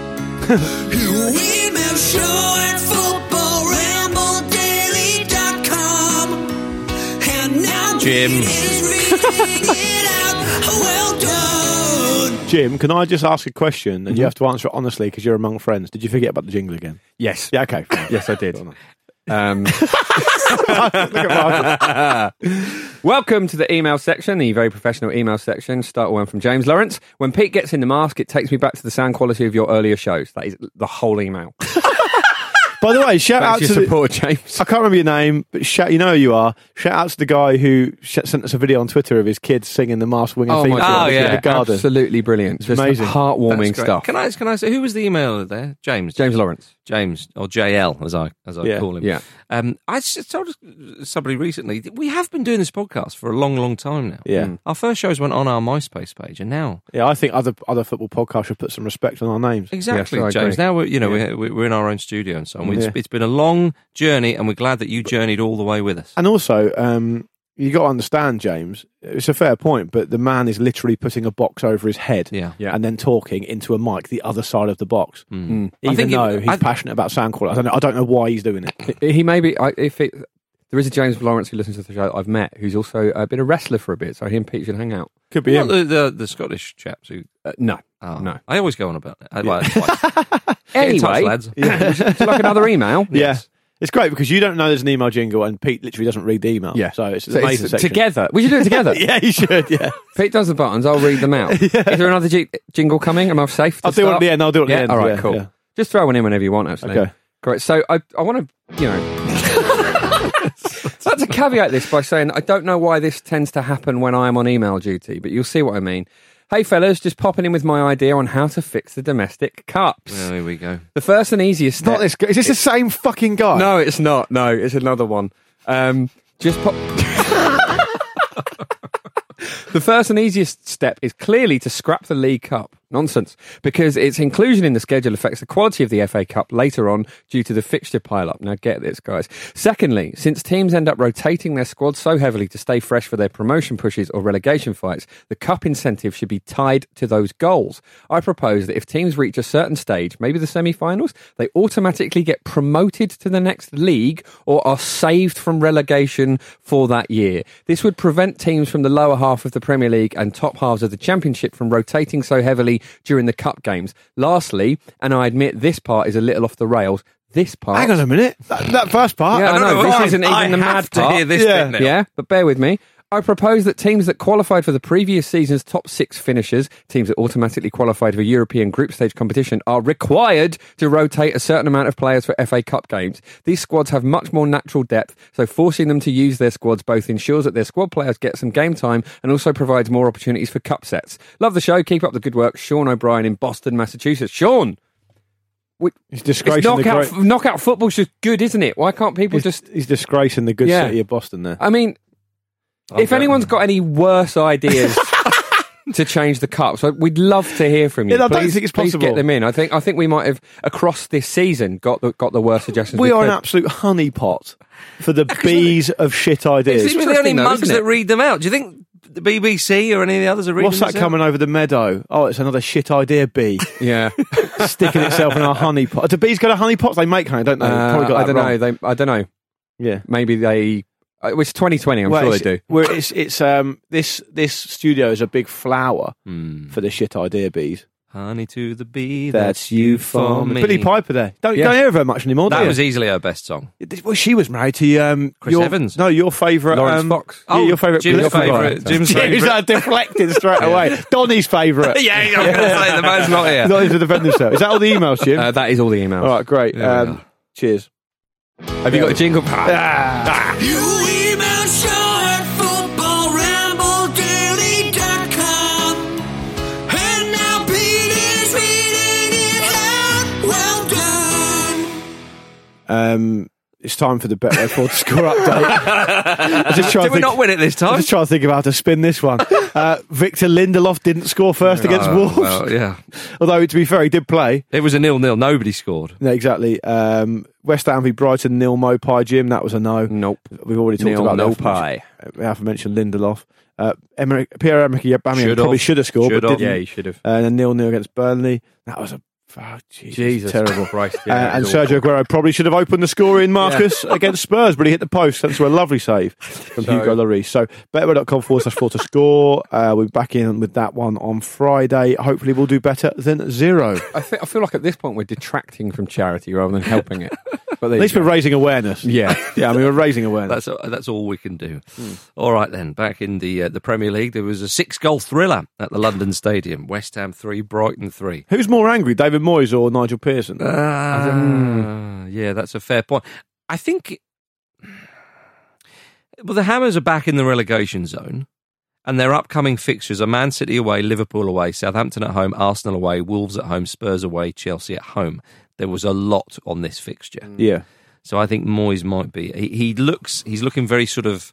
Email show at football ramble daily dot com. And now Jim. is reading it out. Well done. Jim, can I just ask a question and mm-hmm. you have to answer it honestly because you're among friends? Did you forget about the jingle again? Yes. Yeah, okay. Yes, I did. Um, welcome to the email section, the very professional email section. Start one from James Lawrence. When Pete gets in the mask, it takes me back to the sound quality of your earlier shows. That is the whole email. By the way, shout Thanks out for to your the, support, James. I can't remember your name, but shout, you know who you are. Shout out to the guy who sh- sent us a video on Twitter of his kids singing the Masked Winged Oh, theme my song God. Oh, yeah. in the garden. Absolutely brilliant. Just amazing. heartwarming That's great. stuff. Can I? Can I say who was the emailer there? James. James Lawrence. James or J L as I as I Yeah. call him. Yeah. Um, I s- told somebody recently that we have been doing this podcast for a long, long time now. Yeah. Mm. Our first shows went on our MySpace page, and now Yeah, I think other other football podcasts should put some respect on our names. exactly, Yes, I James. agree. Now we're you know Yeah. we're, we're in our own studio and so on. It's, Yeah. it's been a long journey, and we're glad that you journeyed all the way with us. And also, um, you got to understand, James. It's a fair point, but the man is literally putting a box over his head, Yeah. Yeah. and then talking into a mic the other side of the box. Mm. I Even think it- though he's I- passionate about sound quality, I don't know. I don't know why he's doing it. He he may be, I, if it, there is a James Lawrence who listens to the show that I've met who's also uh, been a wrestler for a bit, so he and Pete should hang out. Could be Not him. the, the the Scottish chaps who. Uh, no. Oh, No. I always go on about that. I, well, twice. Get in touch, Anyway, lads. would you like another email? Yeah. It's great because you don't know there's an email jingle and Pete literally doesn't read the email. Yeah. So it's an So amazing it's section. together. We should do it together. Yeah, you should, yeah. Pete does the buttons, I'll read them out. Is there another ji- jingle coming? Am I safe to I'll do it start? at the end. I'll do it at the Yeah? end. All right, yeah, cool. yeah. Just throw one in whenever you want, actually. Okay. Great. So I, I want to, you know... I'd like to caveat this by saying I don't know why this tends to happen when I am on email duty, but you'll see what I mean. Hey fellas, just popping in with my idea on how to fix the domestic cups. Well, here we go. The first and easiest step... Not this guy. Is this the same fucking guy? No, it's not. No, it's another one. Um, just pop... The first and easiest step is clearly to scrap the League Cup. Nonsense. Because its inclusion in the schedule affects the quality of the F A Cup later on due to the fixture pile-up. Now get this, guys. Secondly, since teams end up rotating their squad so heavily to stay fresh for their promotion pushes or relegation fights, the cup incentive should be tied to those goals. I propose that if teams reach a certain stage, maybe the semi-finals, they automatically get promoted to the next league or are saved from relegation for that year. This would prevent teams from the lower half of the Premier League and top halves of the Championship from rotating so heavily during the cup games. Lastly, and I admit this part is a little off the rails, this part... Hang on a minute. That, that first part. Yeah, I, don't know, know this why isn't I even the have mad to part. hear this Yeah. bit now. Yeah, but bear with me. I propose that teams that qualified for the previous season's top six finishers, teams that automatically qualified for European group stage competition, are required to rotate a certain amount of players for F A Cup games. These squads have much more natural depth, so forcing them to use their squads both ensures that their squad players get some game time and also provides more opportunities for cup sets. Love the show. Keep up the good work. Sean O'Brien in Boston, Massachusetts. Sean! We, He's it's disgracing the knockout, great... knockout football's just good, isn't it? Why can't people He's, just... he's disgracing the good Yeah. city of Boston there. I mean... If anyone's got any worse ideas to change the cup, so we'd love to hear from you. Yeah, I don't please, think it's please possible. get them in. I think I think we might have across this season got the got the worst suggestions. We are could. an absolute honeypot for the bees of shit ideas. It's the only though, mugs isn't it? that read them out. Do you think the B B C or any of the others are reading What's that this out? coming over the meadow? Oh, it's another shit idea bee Yeah, sticking itself in our honey pot. Do bees go to honey pots? They make honey, don't they? They've uh, probably got I that don't wrong. know. They, I don't know. Yeah. Maybe they. uh, It's twenty twenty. I'm Well, sure they it's- do. We're, it's it's um this this studio is a big flower Hmm. for the shit idea bees. Honey to the bee, That's you for me. Billy Piper there. Don't Yeah. don't hear of her much anymore. do That you? was easily her best song. Well, she was married to um Chris your, Evans. No, your favourite Lawrence um, Fox. Yeah, Oh, your favourite. Jim's political favourite- guy. Jim's Jim's favourite. like deflected straight away. Donny's favourite. Yeah, I'm going to say the man's not here. Not even to defend himself. Is that all the emails, Jim? Uh, that is all the emails. all right, great. There we Um, go. cheers. Have you got a jingle? Ah. You email show at football ramble daily dot com. And now Pete is reading it out. Well done. Um, it's time for the Bet Record score update. I just try Did to we think, not win it this I time? just try to think of how to spin this one. Uh, Victor Lindelof didn't score first against Oh, Wolves, well, yeah. although to be fair, he did play. It was a nil-nil. Nobody scored. No, exactly. Um, West Ham v Brighton nil mo pie. Jim, that was a no. Nope. We've already talked Nil, about no that. pie. We have mentioned Lindelof. Uh, Emerick, Pierre-Emerick Aubameyang Should've. probably should have scored, Should've. but didn't. Yeah, you should have. Uh, and then nil nil against Burnley. That was a oh, Jesus, Jesus terrible. Christ. Uh, Yeah, and it was awful. Sergio Aguero probably should have opened the score in Marcus against Spurs, but he hit the post. Thanks to a lovely save from So- Hugo Lloris. So, betway.com forward slash four to score. Uh, we'll be back in with that one on Friday. Hopefully, we'll do better than zero. I, th- I feel like at this point we're detracting from charity rather than helping it. But At least we're raising awareness. Yeah. yeah, I mean, we're raising awareness. That's that's all we can do. Mm. All right, then. Back in the uh, the Premier League, there was a six-goal thriller at the London Stadium. West Ham three, Brighton three. Who's more angry, David Moyes or Nigel Pearson? Uh, yeah, that's a fair point. I think... Well, the Hammers are back in the relegation zone, and their upcoming fixtures are Man City away, Liverpool away, Southampton at home, Arsenal away, Wolves at home, Spurs away, Chelsea at home. There was a lot on this fixture. Yeah. So I think Moyes might be. He, he looks. He's looking very sort of.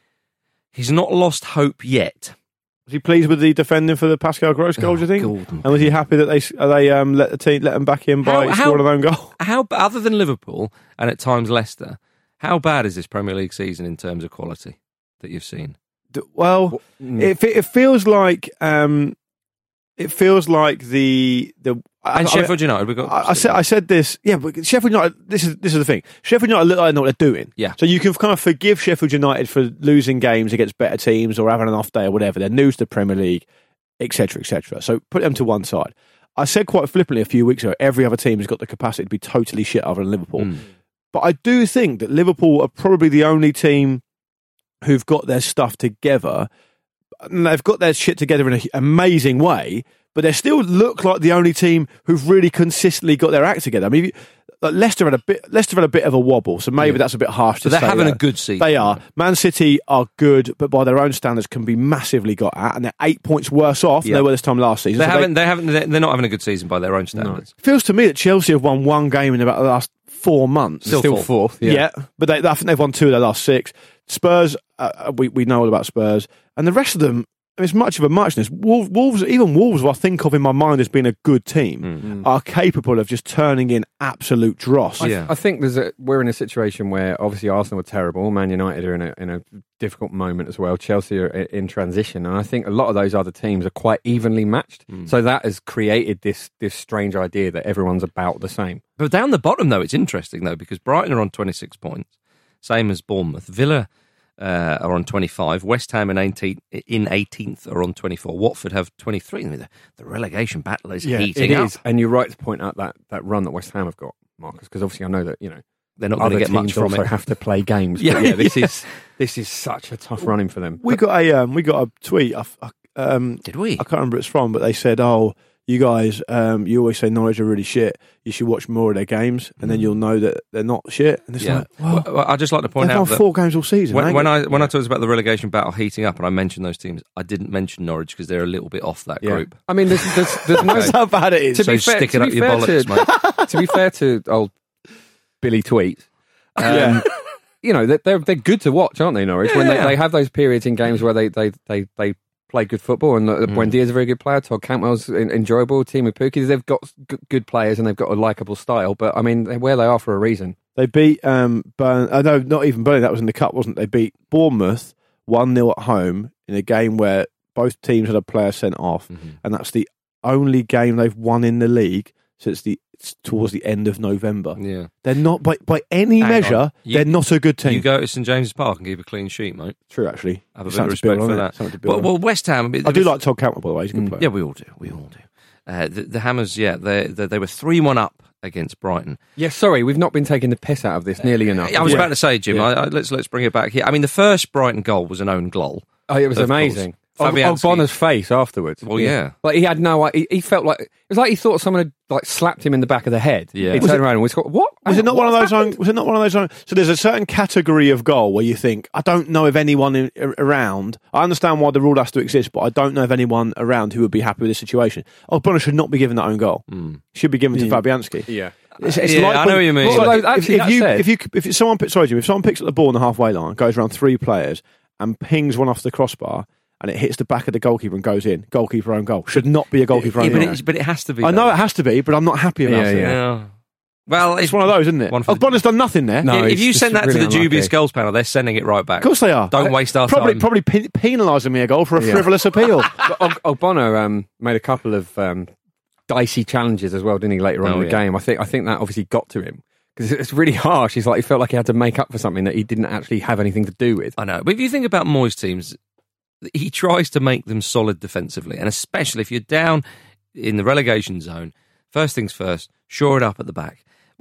He's not lost hope yet. Was he pleased with the defending for the Pascal Gross goal? Oh, do you think? Gordon. And was he happy that they they um, let the team let them back in by How- scoring how- an own goal? How other than Liverpool and at times Leicester, how bad is this Premier League season in terms of quality that you've seen? D- Well, it fe- it feels like um, it feels like the the And I- Sheffield I, United, we got. I, I said I said this, yeah. But Sheffield United. This is this is the thing. Sheffield United look like they know what they're doing. Yeah. So you can kind of forgive Sheffield United for losing games against better teams or having an off day or whatever. They're new to the Premier League, et cetera, et cetera. So put them to one side. I said quite flippantly a few weeks ago, every other team has got the capacity to be totally shit other than Liverpool. Mm. But I do think that Liverpool are probably the only team who've got their stuff together. And they've got their shit together in an amazing way, but they still look like the only team who've really consistently got their act together. I mean, like Leicester had a bit, Leicester had a bit of a wobble, so maybe Yeah. that's a bit harsh to But they're say having that. a good season. They are. Man City are good, but by their own standards can be massively got at, and they're eight points worse off Yeah. than they were this time last season. They So haven't. They haven't. They're not having a good season by their own standards. it feels to me that Chelsea have won one game in about the last four months. Still Still fourth. fourth. Yeah, Yeah. but they, I think they've won two of their last six. Spurs, uh, we we know all about Spurs, and the rest of them. I mean, it's much of a muchness. Wolves, Wolves, even Wolves, who I think of in my mind as being a good team, Mm. are capable of just turning in absolute dross. I, Yeah. I think there's a, we're in a situation where obviously Arsenal are terrible, Man United are in a in a difficult moment as well. Chelsea are i- in transition, and I think a lot of those other teams are quite evenly matched. Mm. So that has created this this strange idea that everyone's about the same. But down the bottom, though, it's interesting though because Brighton are on twenty-six points, same as Bournemouth. Villa uh, are on twenty-five. West Ham in eighteenth, in eighteenth are on twenty-four. Watford have twenty-three. I mean, the, the relegation battle is Yeah, heating it up. is, and you're right to point out that that run that West Ham have got, Marcus, because obviously I know that you know They're not going to other get much teams from also it. have to play games. Yeah, But yeah, this yeah. is this is such a tough running for them. We got a um, we got a tweet. I, I, um, Did we? I can't remember who it's from, but they said, "Oh, you guys, um, you always say Norwich are really shit. You should watch more of their games, and then you'll know that they're not shit." And it's Yeah. like, well, Well, I'd just like to point they've out won that four games all season. when, ain't when they? I when I talked about the relegation battle heating up, and I mentioned those teams, I didn't mention Norwich because they're a little bit off that Yeah. group. I mean, there's there's, there's no That's how bad it is. to So be fair, stick it to up be your fair bollocks, to, to be fair to old Billy Tweet, um, Yeah. you know, they're, they're they're good to watch, aren't they, Norwich? when they, Yeah. they have those periods in games where they they they, they play good football, and uh, Buendia's a very good player. Todd Cantwell's en- enjoyable. Team Pukki, they've got g- good players and they've got a likable style. But I mean, they're where they are for a reason. They beat um, Burn. Uh, no, not even Burnley. That was in the cup, wasn't it? They beat Bournemouth one nil at home in a game where both teams had a player sent off, Mm-hmm. and that's the only game they've won in the league since the towards the end of November. Yeah. They're not by by any Hang measure. on. You- they're not a good team. You go to St James's Park and keep a clean sheet, mate. True, actually. Have a bit of Something to respect build on, for isn't it? that. Something to build Well, on. well, West Ham. I do like Todd Cantwell, by the way. He's a good player. Yeah, we all do. We all do. Uh, the, the Hammers, yeah, they, they they were three one up against Brighton. Yeah, sorry, we've not been taking the piss out of this nearly enough. I was Yeah. about to say, Jim. Yeah. I, I, let's let's bring it back here. I mean, the first Brighton goal was an own goal. Oh, it was Of amazing. course. Oh, Fabianski- Bonner's face afterwards. Well, yeah. Like he had no. He, he felt like it was like he thought someone had like slapped him in the back of the head. Yeah. He Was turned it- around and was like, "What? Was it not one of What's those? happened?" Own, was it not one of those? Own, so there's a certain category of goal where you think, I don't know if anyone in, around. I understand why the rule has to exist, but I don't know if anyone around who would be happy with this situation. Oh, Bonner should not be given that own goal. Should be given to Fabianski. Yeah. It's, it's Yeah, like I know what you mean. it's Well, like although, if, actually, if that you said- if you if someone pick- sorry Jim, if someone picks up the ball on the halfway line, goes around three players and pings one off the crossbar, and it hits the back of the goalkeeper and goes in, goalkeeper own goal should not be a goalkeeper Yeah, own but, goal. it, but it has to be. I know though. it has to be, but I'm not happy about Yeah, it. yeah. Yeah. Well, It's one of those, isn't it? One for Oh, the- Bonner's done nothing there. No, if it's you just send that really to the unlucky. dubious goals panel, they're sending it right back. Of course they are. Don't I- waste our probably, time. Probably pe- penalising me a goal for a Yeah. frivolous appeal. But Og- Ogbonna um, made a couple of um, dicey challenges as well, didn't he? Later on Oh, in the yeah. game, I think I think that obviously got to him because it's really harsh. He's like he felt like he had to make up for something that he didn't actually have anything to do with. I know, but if you think about Moyes' teams, he tries to make them solid defensively, and especially if you're down in the relegation zone. First things first, shore it up at the back.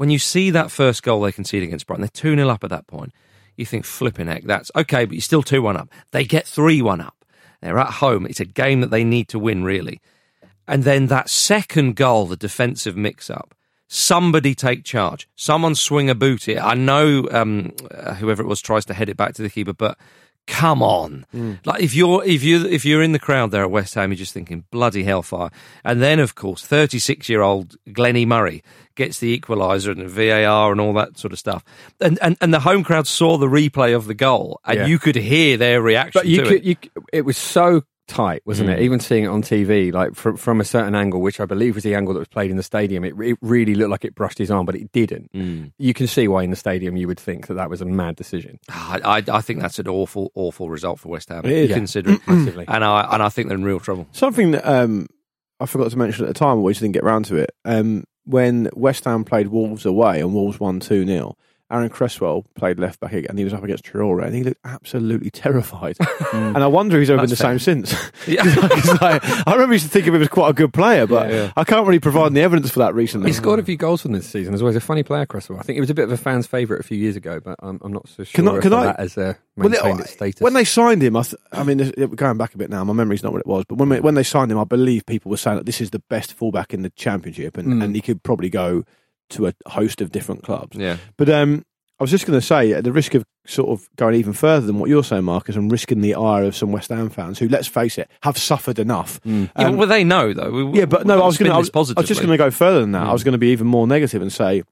when you see that first goal they concede against Brighton, they're two nil up at that point. You think, flipping heck, that's okay, but you're still two one up. They get three one up. They're at home. It's a game that they need to win, really. And then that second goal, the defensive mix-up, somebody take charge. Someone swing a boot here. I know um, whoever it was tries to head it back to the keeper, but come on. Mm. Like if you're if you if you're in the crowd there at West Ham, you're just thinking bloody hellfire. And then of course, thirty-six-year-old Glennie Murray gets the equaliser and the V A R and all that sort of stuff. And and, and the home crowd saw the replay of the goal, and Yeah. you could hear their reaction But you to could, it. you, it was so tight, wasn't Mm. it? Even seeing it on T V, like from, from a certain angle, which I believe was the angle that was played in the stadium, it, it really looked like it brushed his arm, but it didn't. Mm. You can see why in the stadium you would think that that was a mad decision. I, I, I think that's an awful, awful result for West Ham. It is. Considering Massively. and I and I think they're in real trouble. Something that um, I forgot to mention at the time, or we just didn't get round to it. Um, when West Ham played Wolves away and Wolves won two nil, Aaron Cresswell played left back and he was up against Traore and he looked absolutely terrified. And I wonder if he's ever been the That's same since. Yeah. It's like, I remember used to think of him as quite a good player, but Yeah, yeah. I can't really provide any evidence for that recently. He scored a few goals from this season as well. He's a funny player, Cresswell. I think he was a bit of a fan's favourite a few years ago, but I'm, I'm not so sure Can I- if can I- that has uh, Well, maintained they- its status. When they signed him, I, th- I mean, this- it- going back a bit now, my memory's not what it was, but when, we, when they signed him, I believe people were saying that this is the best fullback in the Championship and, Mm. and he could probably go to a host of different clubs. Yeah. But um, I was just going to say, at the risk of sort of going even further than what you're saying, Marcus, and risking the ire of some West Ham fans who, let's face it, have suffered enough. Yeah, Um, well, they know though. We, yeah, but no, I was going to. I was, I was just going to go further than that. Mm. I was going to be even more negative and say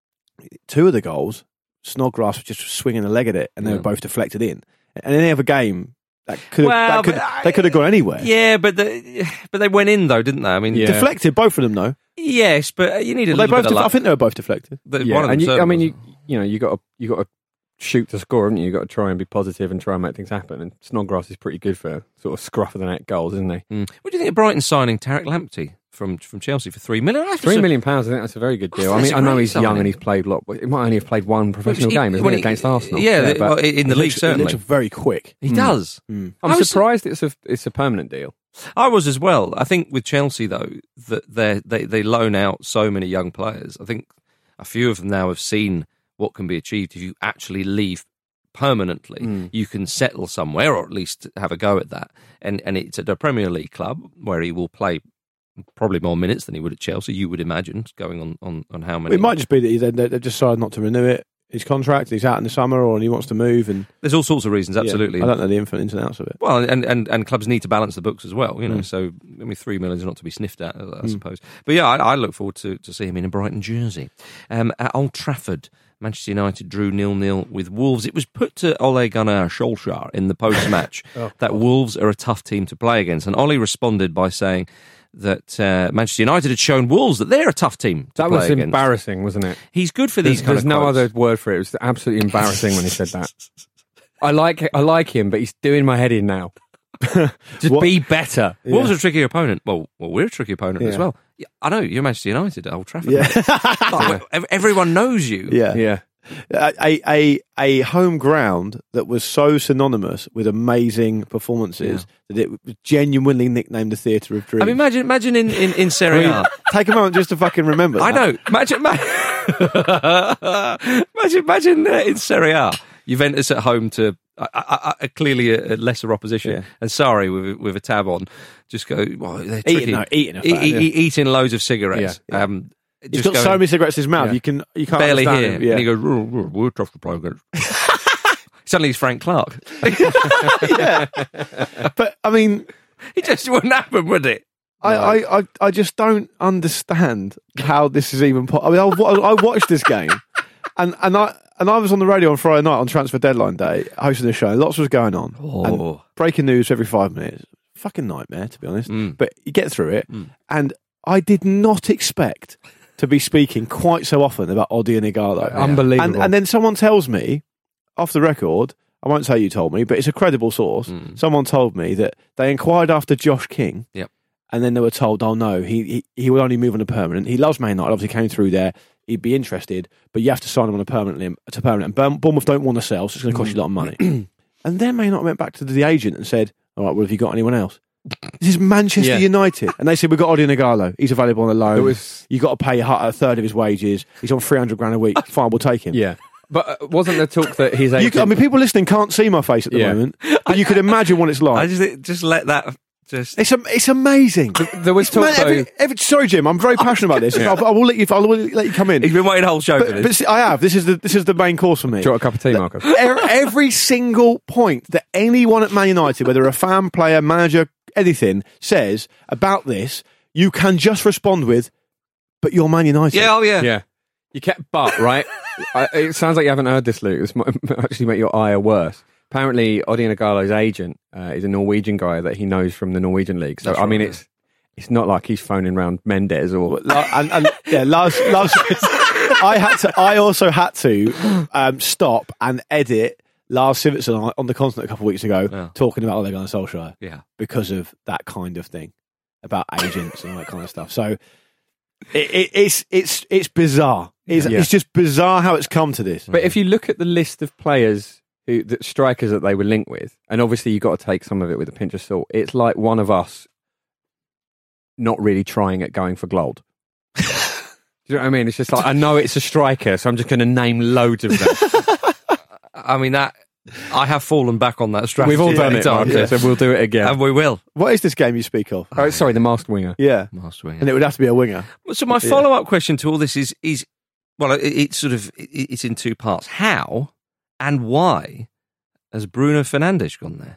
two of the goals, Snodgrass was just swinging a leg at it, and they Yeah. were both deflected in. And any other game, that could have, Well, that could, but I- they could have gone anywhere. Yeah, but the, but they went in though, didn't they? I mean, Yeah. Deflected, both of them, though. yes, but you need a Well, they little both bit of def- I luck. think they were both deflected. The- Yeah, one of them and you, I certainly mean, you was. you know, you got to you got to shoot to score, haven't you? You got to try and be positive and try and make things happen. And Snodgrass is pretty good for sort of scruff of the neck goals, isn't he? Mm. What do you think of Brighton signing Tarek Lamptey from from Chelsea for three million? I think Three so. million pounds, I think that's a very good deal. I That's mean, a I know great he's young signing. and he's played a lot, but he might only have played one professional He- game, isn't when it, he- against Arsenal? Yeah, the- but well, in the It league looks- It certainly. looks very quick. He does. Mm. I'm I was- surprised it's a it's a permanent deal. I was as well. I think with Chelsea though, that they they they loan out so many young players. I think a few of them now have seen what can be achieved if you actually leave permanently. Mm. You can settle somewhere, or at least have a go at that. And and it's at a Premier League club where he will play probably more minutes than he would at Chelsea. You would imagine, going on on, on how many. It might just be that he, they, they've decided not to renew it. His contract, he's out in the summer, or he wants to move, and There's all sorts of reasons. Absolutely. Yeah, I don't know the ins and outs of it. Well, and, and, and clubs need to balance the books as well, you know. Mm. So, I mean, three million is not to be sniffed at, I Mm. suppose. But yeah, I, I look forward to, to see him in a Brighton jersey. Um, at Old Trafford, Manchester United drew nil nil with Wolves. It was put to Ole Gunnar Solskjaer in the post-match Oh, that Wolves are a tough team to play against. And Ole responded by saying that uh, Manchester United had shown Wolves that they're a tough team to That play was against. embarrassing, wasn't it? He's good for these There's, kind there's of no quotes. other word for it. It was absolutely embarrassing when he said that. I like I like him, but he's doing my head in now. Just What- be better. Yeah. Wolves are a tricky opponent. Well, well, we're a tricky opponent as Yeah. well. Yeah, I know, you're Manchester United at Old Trafford. Yeah. mate. Like, ev- everyone knows you. Yeah. Yeah. A, a a home ground that was so synonymous with amazing performances that it was genuinely nicknamed the Theatre of Dreams. I mean, imagine, imagine in, in, in I Serie mean, A. take a moment just to fucking remember I that. know. Imagine, ma- imagine, imagine uh, in Serie A, Juventus at home to uh, uh, uh, clearly a, a lesser opposition, Yeah. and sorry with with a tab on, just go. Well, they're Eating, tricky. no, eating a E- fat, e- yeah. e- eating loads of cigarettes. Yeah, yeah. Um, He's just got going, so many cigarettes in his mouth, Yeah. you can you can't barely understand hear, him. Yeah. and he goes, "Oh, oh, "We're tough to play against." Suddenly he's Frank Clark. yeah. But I mean, It just wouldn't happen, would it? I, I, I, I just don't understand how this is even possible. I mean, I, I watched this game, and, and I and I was on the radio on Friday night on transfer deadline day, hosting the show, and lots was going on. Oh. And breaking news every five minutes. Fucking nightmare, to be honest. Mm. But you get through it, Mm. and I did not expect to be speaking quite so often about Odi and Igalo. Unbelievable. And, and then someone tells me, off the record, I won't say you told me, but it's a credible source. Mm. Someone told me that they inquired after Josh King. Yep. And then they were told, oh no, he, he he will only move on a permanent. He loves Man United, obviously came through there. He'd be interested, but you have to sign him on a permanent. To permanent. And Bournemouth Bournemouth don't want to sell, so it's going to cost you a lot of money. And then Man United went back to the agent and said, all right, well, have you got anyone else? This is Manchester Yeah. United. And they said, we've got Odion Ighalo. He's available on a loan. It was- You've got to pay a a third of his wages. He's on three hundred grand a week. Fine, we'll take him. Yeah. But uh, wasn't there talk that his You, agent... I mean, people listening can't see my face at the Yeah. moment, but you could imagine what it's like. I just think- just let that just. It's am- it's amazing. there was It's talk, man- every, though... every, sorry, Jim. I'm very passionate about this. I'll, I will let you. I will let you come in. He's been waiting a whole show for But, this. but see, I have. This is the this is the main course for me. Do you want a cup of tea, Marcus? E- Every single point that anyone at Man United, whether a fan, player, manager, anything, says about this, you can just respond with, "But you're Man United." yeah, oh yeah. Yeah. You kept, but, right? I, it sounds like you haven't heard this, Luke. This might actually make your ire worse. Apparently, Odion Ighalo's agent uh, is a Norwegian guy that he knows from the Norwegian league. So, That's I mean, right, it's it's not like he's phoning round Mendes or... La- and, and yeah, Lars, Lars, I had to. I also had to um, stop and edit Lars Sivertsen on, on the continent a couple of weeks ago, Yeah. talking about Ole Gunnar Solskjaer Yeah. because of that kind of thing, about agents and all that kind of stuff. So it, it, it's it's it's bizarre. It's, Yeah. it's just bizarre how it's come to this. But if you look at the list of players, who, the strikers that they were linked with, and obviously you've got to take some of it with a pinch of salt, it's like one of us not really trying at going for Glold. Do you know what I mean? It's just like, I know it's a striker, so I'm just going to name loads of them. I mean that. I have fallen back on that strategy. We've all done many it, times, Marcus, yeah. so we'll do it again. and we will. What is this game you speak of? Oh, sorry, the masked winger. Yeah, Master winger. and it would have to be a winger. So my follow-up question to all this is, is well, it, it's sort of it, it's in two parts. How and why has Bruno Fernandes gone there?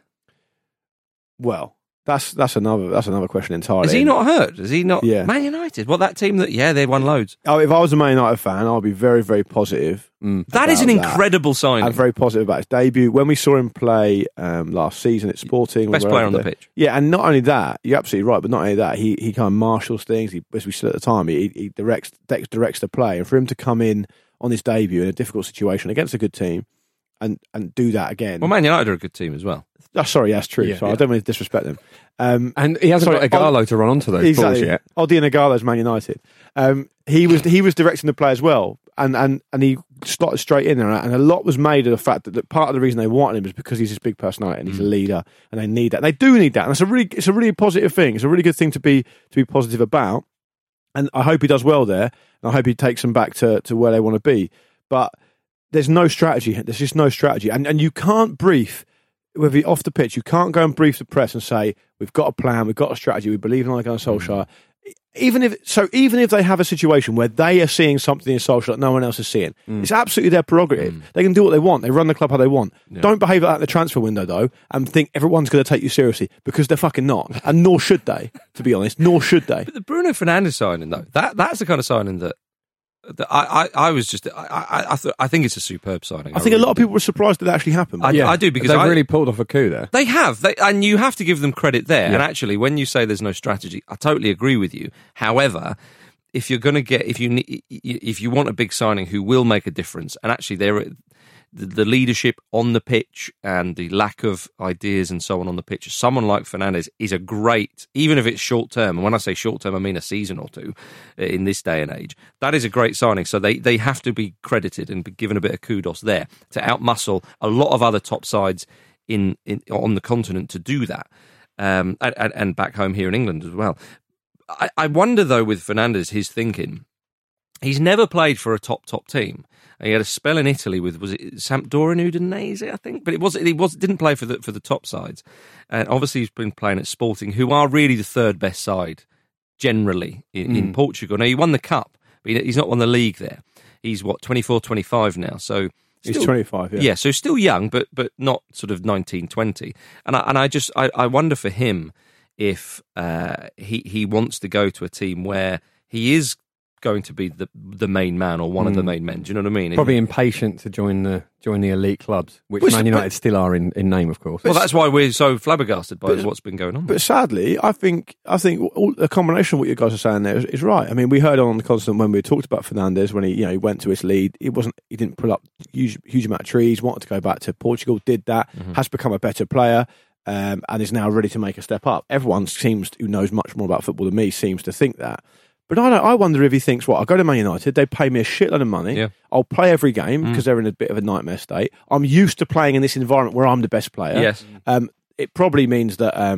Well, that's that's another that's another question entirely. Is he not hurt? Is he not? Yeah. Man United. Well, that team that yeah, they won loads. Oh, if I was a Man United fan, I'd be very very positive. Mm. That is an about that. incredible signing. I'm very positive about his debut. When we saw him play um, last season at Sporting, Best we were player over on the there. pitch. Yeah, and not only that, you're absolutely right. But not only that, he he kind of marshals things. He, as we said at the time, he, he directs directs the play, and for him to come in on his debut in a difficult situation against a good team, and and do that again. Well, Man United are a good team as well. Oh, sorry, that's true. Yeah, so yeah. I don't mean to disrespect them. Um, And he hasn't Sorry, got Ighalo to run onto those exactly. balls yet. Odion Ighalo's Man United. Um, he was he was directing the play as well, and, and, and he slotted straight in there. And a lot was made of the fact that, that part of the reason they wanted him is because he's this big personality and he's Mm. a leader, and they need that. They do need that, and it's a really it's a really positive thing. It's a really good thing to be to be positive about. And I hope he does well there, and I hope he takes them back to, to where they want to be. But there's no strategy. There's just no strategy, and and you can't brief. Whether you're off the pitch, you can't go and brief the press and say we've got a plan, we've got a strategy, we believe in Ole Gunnar Solskjaer. Even if so, even if they have a situation where they are seeing something in Solskjaer that no one else is seeing, it's absolutely their prerogative. They can do what they want. They run the club how they want. Don't behave like that in the transfer window though, and think everyone's going to take you seriously, because they're fucking not, and nor should they. To be honest, nor should they. But the Bruno Fernandes signing, though, that that's the kind of signing that, that I, I I was just I I I, th- I think it's a superb signing. I think a really lot of do. people were surprised that it actually happened. I, I do because they've I, really pulled off a coup there. They have, they, and you have to give them credit there. Yeah. And actually, when you say there's no strategy, I totally agree with you. However, if you're going to get, if you ne- if you want a big signing who will make a difference, and actually there, the, the leadership on the pitch and the lack of ideas and so on on the pitch, someone like Fernandes is a great, even if it's short term. And when I say short term, I mean a season or two in this day and age. That is a great signing. So they they have to be credited and be given a bit of kudos there to outmuscle a lot of other top sides in, in on the continent to do that, um, and, and back home here in England as well. I, I wonder though with Fernandes, his thinking. He's never played for a top top team. He had a spell in Italy with was it Sampdoria Udinese, I think, but it was he was didn't play for the for the top sides, and obviously he's been playing at Sporting, who are really the third best side generally in, Mm. in Portugal. Now he won the cup, but he- he's not won the league there. He's what twenty-four, twenty-five now, so. He's Still- twenty-five, yeah. yeah, so still young, but but not sort of nineteen, twenty. And I and I just I, I wonder for him if uh, he he wants to go to a team where he is going to be the the main man or one of the Mm. main men. Do you know what I mean? Probably impatient to join the join the elite clubs, which Which- Man United but- still are in, in name, of course. Well, that's why we're so flabbergasted by But- what's been going on. But sadly, I think I think all, a combination of what you guys are saying there is, is right. I mean, we heard on the continent when we talked about Fernandes when he you know he went to his lead. It wasn't he didn't pull up huge huge amount of trees. Wanted to go back to Portugal. Did that. Has become a better player. Um, and is now ready to make a step up. Everyone seems to, who knows much more about football than me seems to think that. But I don't, I wonder if he thinks, well, I'll go to Man United, they pay me a shitload of money, Yeah. I'll play every game because they're in a bit of a nightmare state. I'm used to playing in this environment where I'm the best player. Yes. Um, it probably means that um,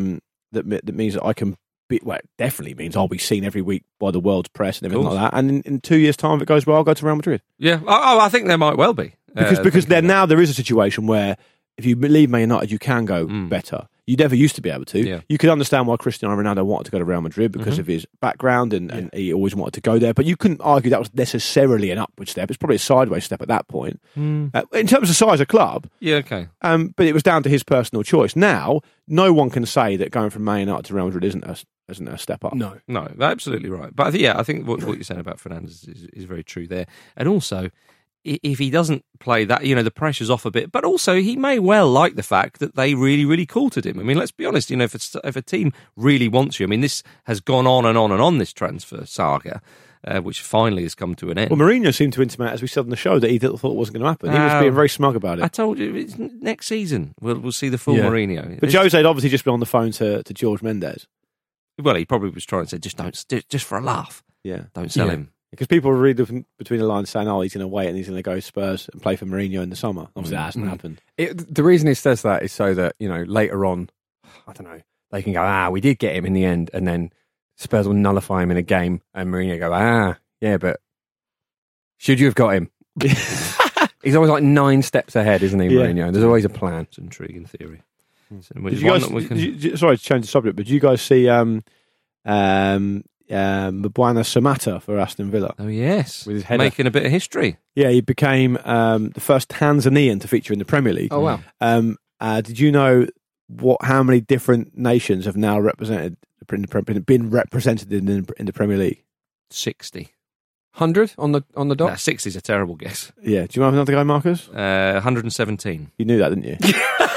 that that means that I can be, well, it definitely means I'll be seen every week by the world's press and everything like that. And in, in two years' time, if it goes well, I'll go to Real Madrid. Yeah, oh, I think there might well be. Because uh, because there, now there is a situation where if you leave Man United, you can go Mm. better. You never used to be able to. Yeah. You could understand why Cristiano Ronaldo wanted to go to Real Madrid because Mhm. of his background and, and he always wanted to go there. But you couldn't argue that was necessarily an upward step. It's probably a sideways step at that point. Mm. Uh, in terms of size of club, Yeah, okay. um, but it was down to his personal choice. Now, no one can say that going from Man United to Real Madrid isn't a, isn't a step up. No. No, absolutely right. But I think, yeah, I think what, what you're saying about Fernandes is, is very true there. And also, i- if he doesn't play that, you know, the pressure's off a bit. But also, he may well like the fact that they really, really courted him. I mean, let's be honest, you know, if, it's, if a team really wants you, I mean, this has gone on and on and on, this transfer saga, uh, which finally has come to an end. Well, Mourinho seemed to intimate, as we said on the show, that he thought it wasn't going to happen. He was Oh. being very smug about it. I told you, it's next season we'll, we'll see the full Yeah. Mourinho. But It's- Jose had obviously just been on the phone to, to George Mendes. Well, he probably was trying to say, just don't, just for a laugh, Yeah. don't sell Yeah. him. Because people were reading between the lines saying, oh, he's going to wait and he's going to go Spurs and play for Mourinho in the summer. Obviously, that hasn't Mm. happened. It, the reason he says that is so that, you know, later on, I don't know, they can go, ah, we did get him in the end, and then Spurs will nullify him in a game, and Mourinho go, ah, yeah, but should you have got him? He's always like nine steps ahead, isn't he, Yeah. Mourinho? There's always a plan. It's an intriguing theory. So, Did you guys, we can- did you- sorry to change the subject, but did you guys see um, um, um, Mbwana Samata for Aston Villa? Oh, yes. With his header. Making a bit of history. Yeah, he became um, the first Tanzanian to feature in the Premier League. Oh, wow. Um, uh, did you know what? How many different nations have now represented in the, Pre- been represented in the, in the Premier League? sixty. one hundred on the on the dot? Nah, sixty is a terrible guess. Yeah. Do you have another guy, Marcus? Uh, one hundred seventeen. You knew that, didn't you?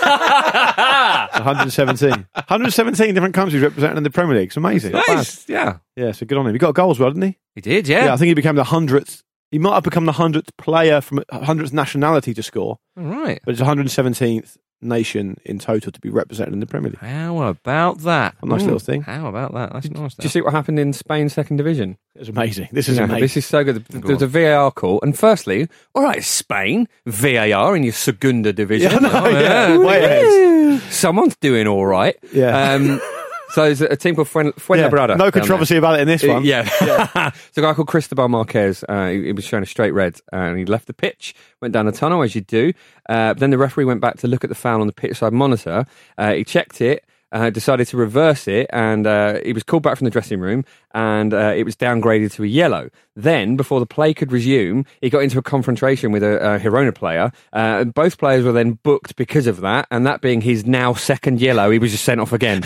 one hundred seventeen. one hundred seventeen different countries represented in the Premier League. It's amazing. Not bad. Nice. Yeah. Yeah, so good on him. He got a goal as well, didn't he? He did, yeah. I think he became the hundredth. He might have become the hundredth player from hundredth nationality to score, All right. but it's one hundred seventeenth nation in total to be represented in the Premier League. How about that? A nice Ooh, little thing. How about that? That's nice. Did you see what happened in Spain's second division? It was amazing. This is Yeah, amazing. This is so good. Go There's a V A R call, and firstly, all right, Spain V A R in your Segunda division. Yeah, I know, Oh, yeah, way ahead. Someone's doing all right. Yeah. Um, so there's a team called Fuen- Fuenlabrada. Yeah, no down controversy there. about it in this one. Uh, Yeah. It's a guy called Cristobal Marquez. Uh, he, he was showing a straight red, and he left the pitch, went down the tunnel, as you do. Uh, then the referee went back to look at the foul on the pitch side monitor. Uh, he checked it, uh, decided to reverse it, and uh, he was called back from the dressing room, and uh, it was downgraded to a yellow. Then, before the play could resume, he got into a confrontation with a, a Girona player. Uh, and both players were then booked because of that, and that being his now second yellow, he was just sent off again.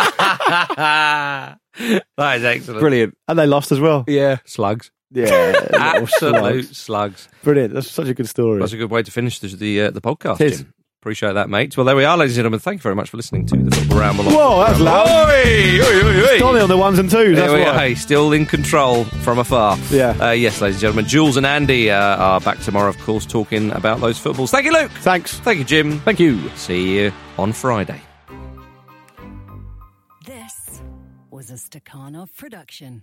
That is excellent. Brilliant. And they lost as well. Yeah. Slugs. Yeah. little Absolute slugs. slugs. Brilliant. That's such a good story. That's a good way to finish the the, uh, the podcast, It is. Jim. Appreciate that, mate. Well, there we are, ladies and gentlemen. Thank you very much for listening to the Football Ramble. Whoa, that was loud. Oi, oi, oi, oi. Donny on the ones and twos. There That's we why. are. Hey, still in control from afar. Yeah. Uh, yes, ladies and gentlemen. Jules and Andy uh, are back tomorrow, of course, talking about those footballs. Thank you, Luke. Thanks. Thank you, Jim. Thank you. See you on Friday. This was a Stakhanov production.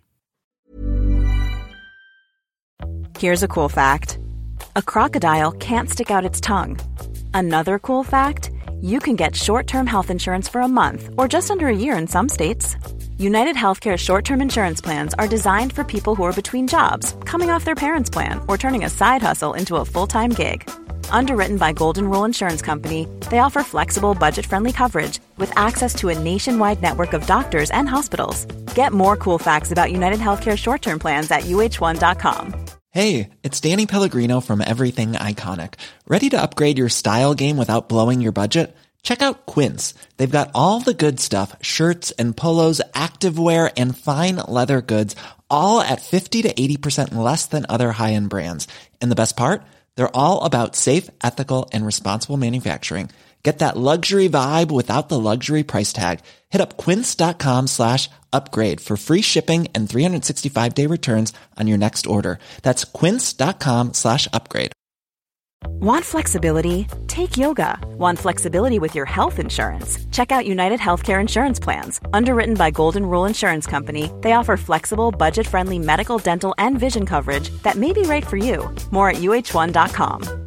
Here's a cool fact. A crocodile can't stick out its tongue. Another cool fact, you can get short-term health insurance for a month or just under a year in some states. United Healthcare short-term insurance plans are designed for people who are between jobs, coming off their parents' plan, or turning a side hustle into a full-time gig. Underwritten by Golden Rule Insurance Company, they offer flexible, budget-friendly coverage with access to a nationwide network of doctors and hospitals. Get more cool facts about United Healthcare short-term plans at U H one dot com. Hey, it's Danny Pellegrino from Everything Iconic. Ready to upgrade your style game without blowing your budget? Check out Quince. They've got all the good stuff, shirts and polos, activewear, and fine leather goods, all at fifty to eighty percent less than other high-end brands. And the best part? They're all about safe, ethical, and responsible manufacturing. Get that luxury vibe without the luxury price tag. Hit up quince.com slash upgrade for free shipping and three sixty-five day returns on your next order. That's quince.com slash upgrade. Want flexibility? Take yoga. Want flexibility with your health insurance? Check out United Healthcare Insurance Plans. Underwritten by Golden Rule Insurance Company, they offer flexible, budget-friendly medical, dental, and vision coverage that may be right for you. More at U H one dot com.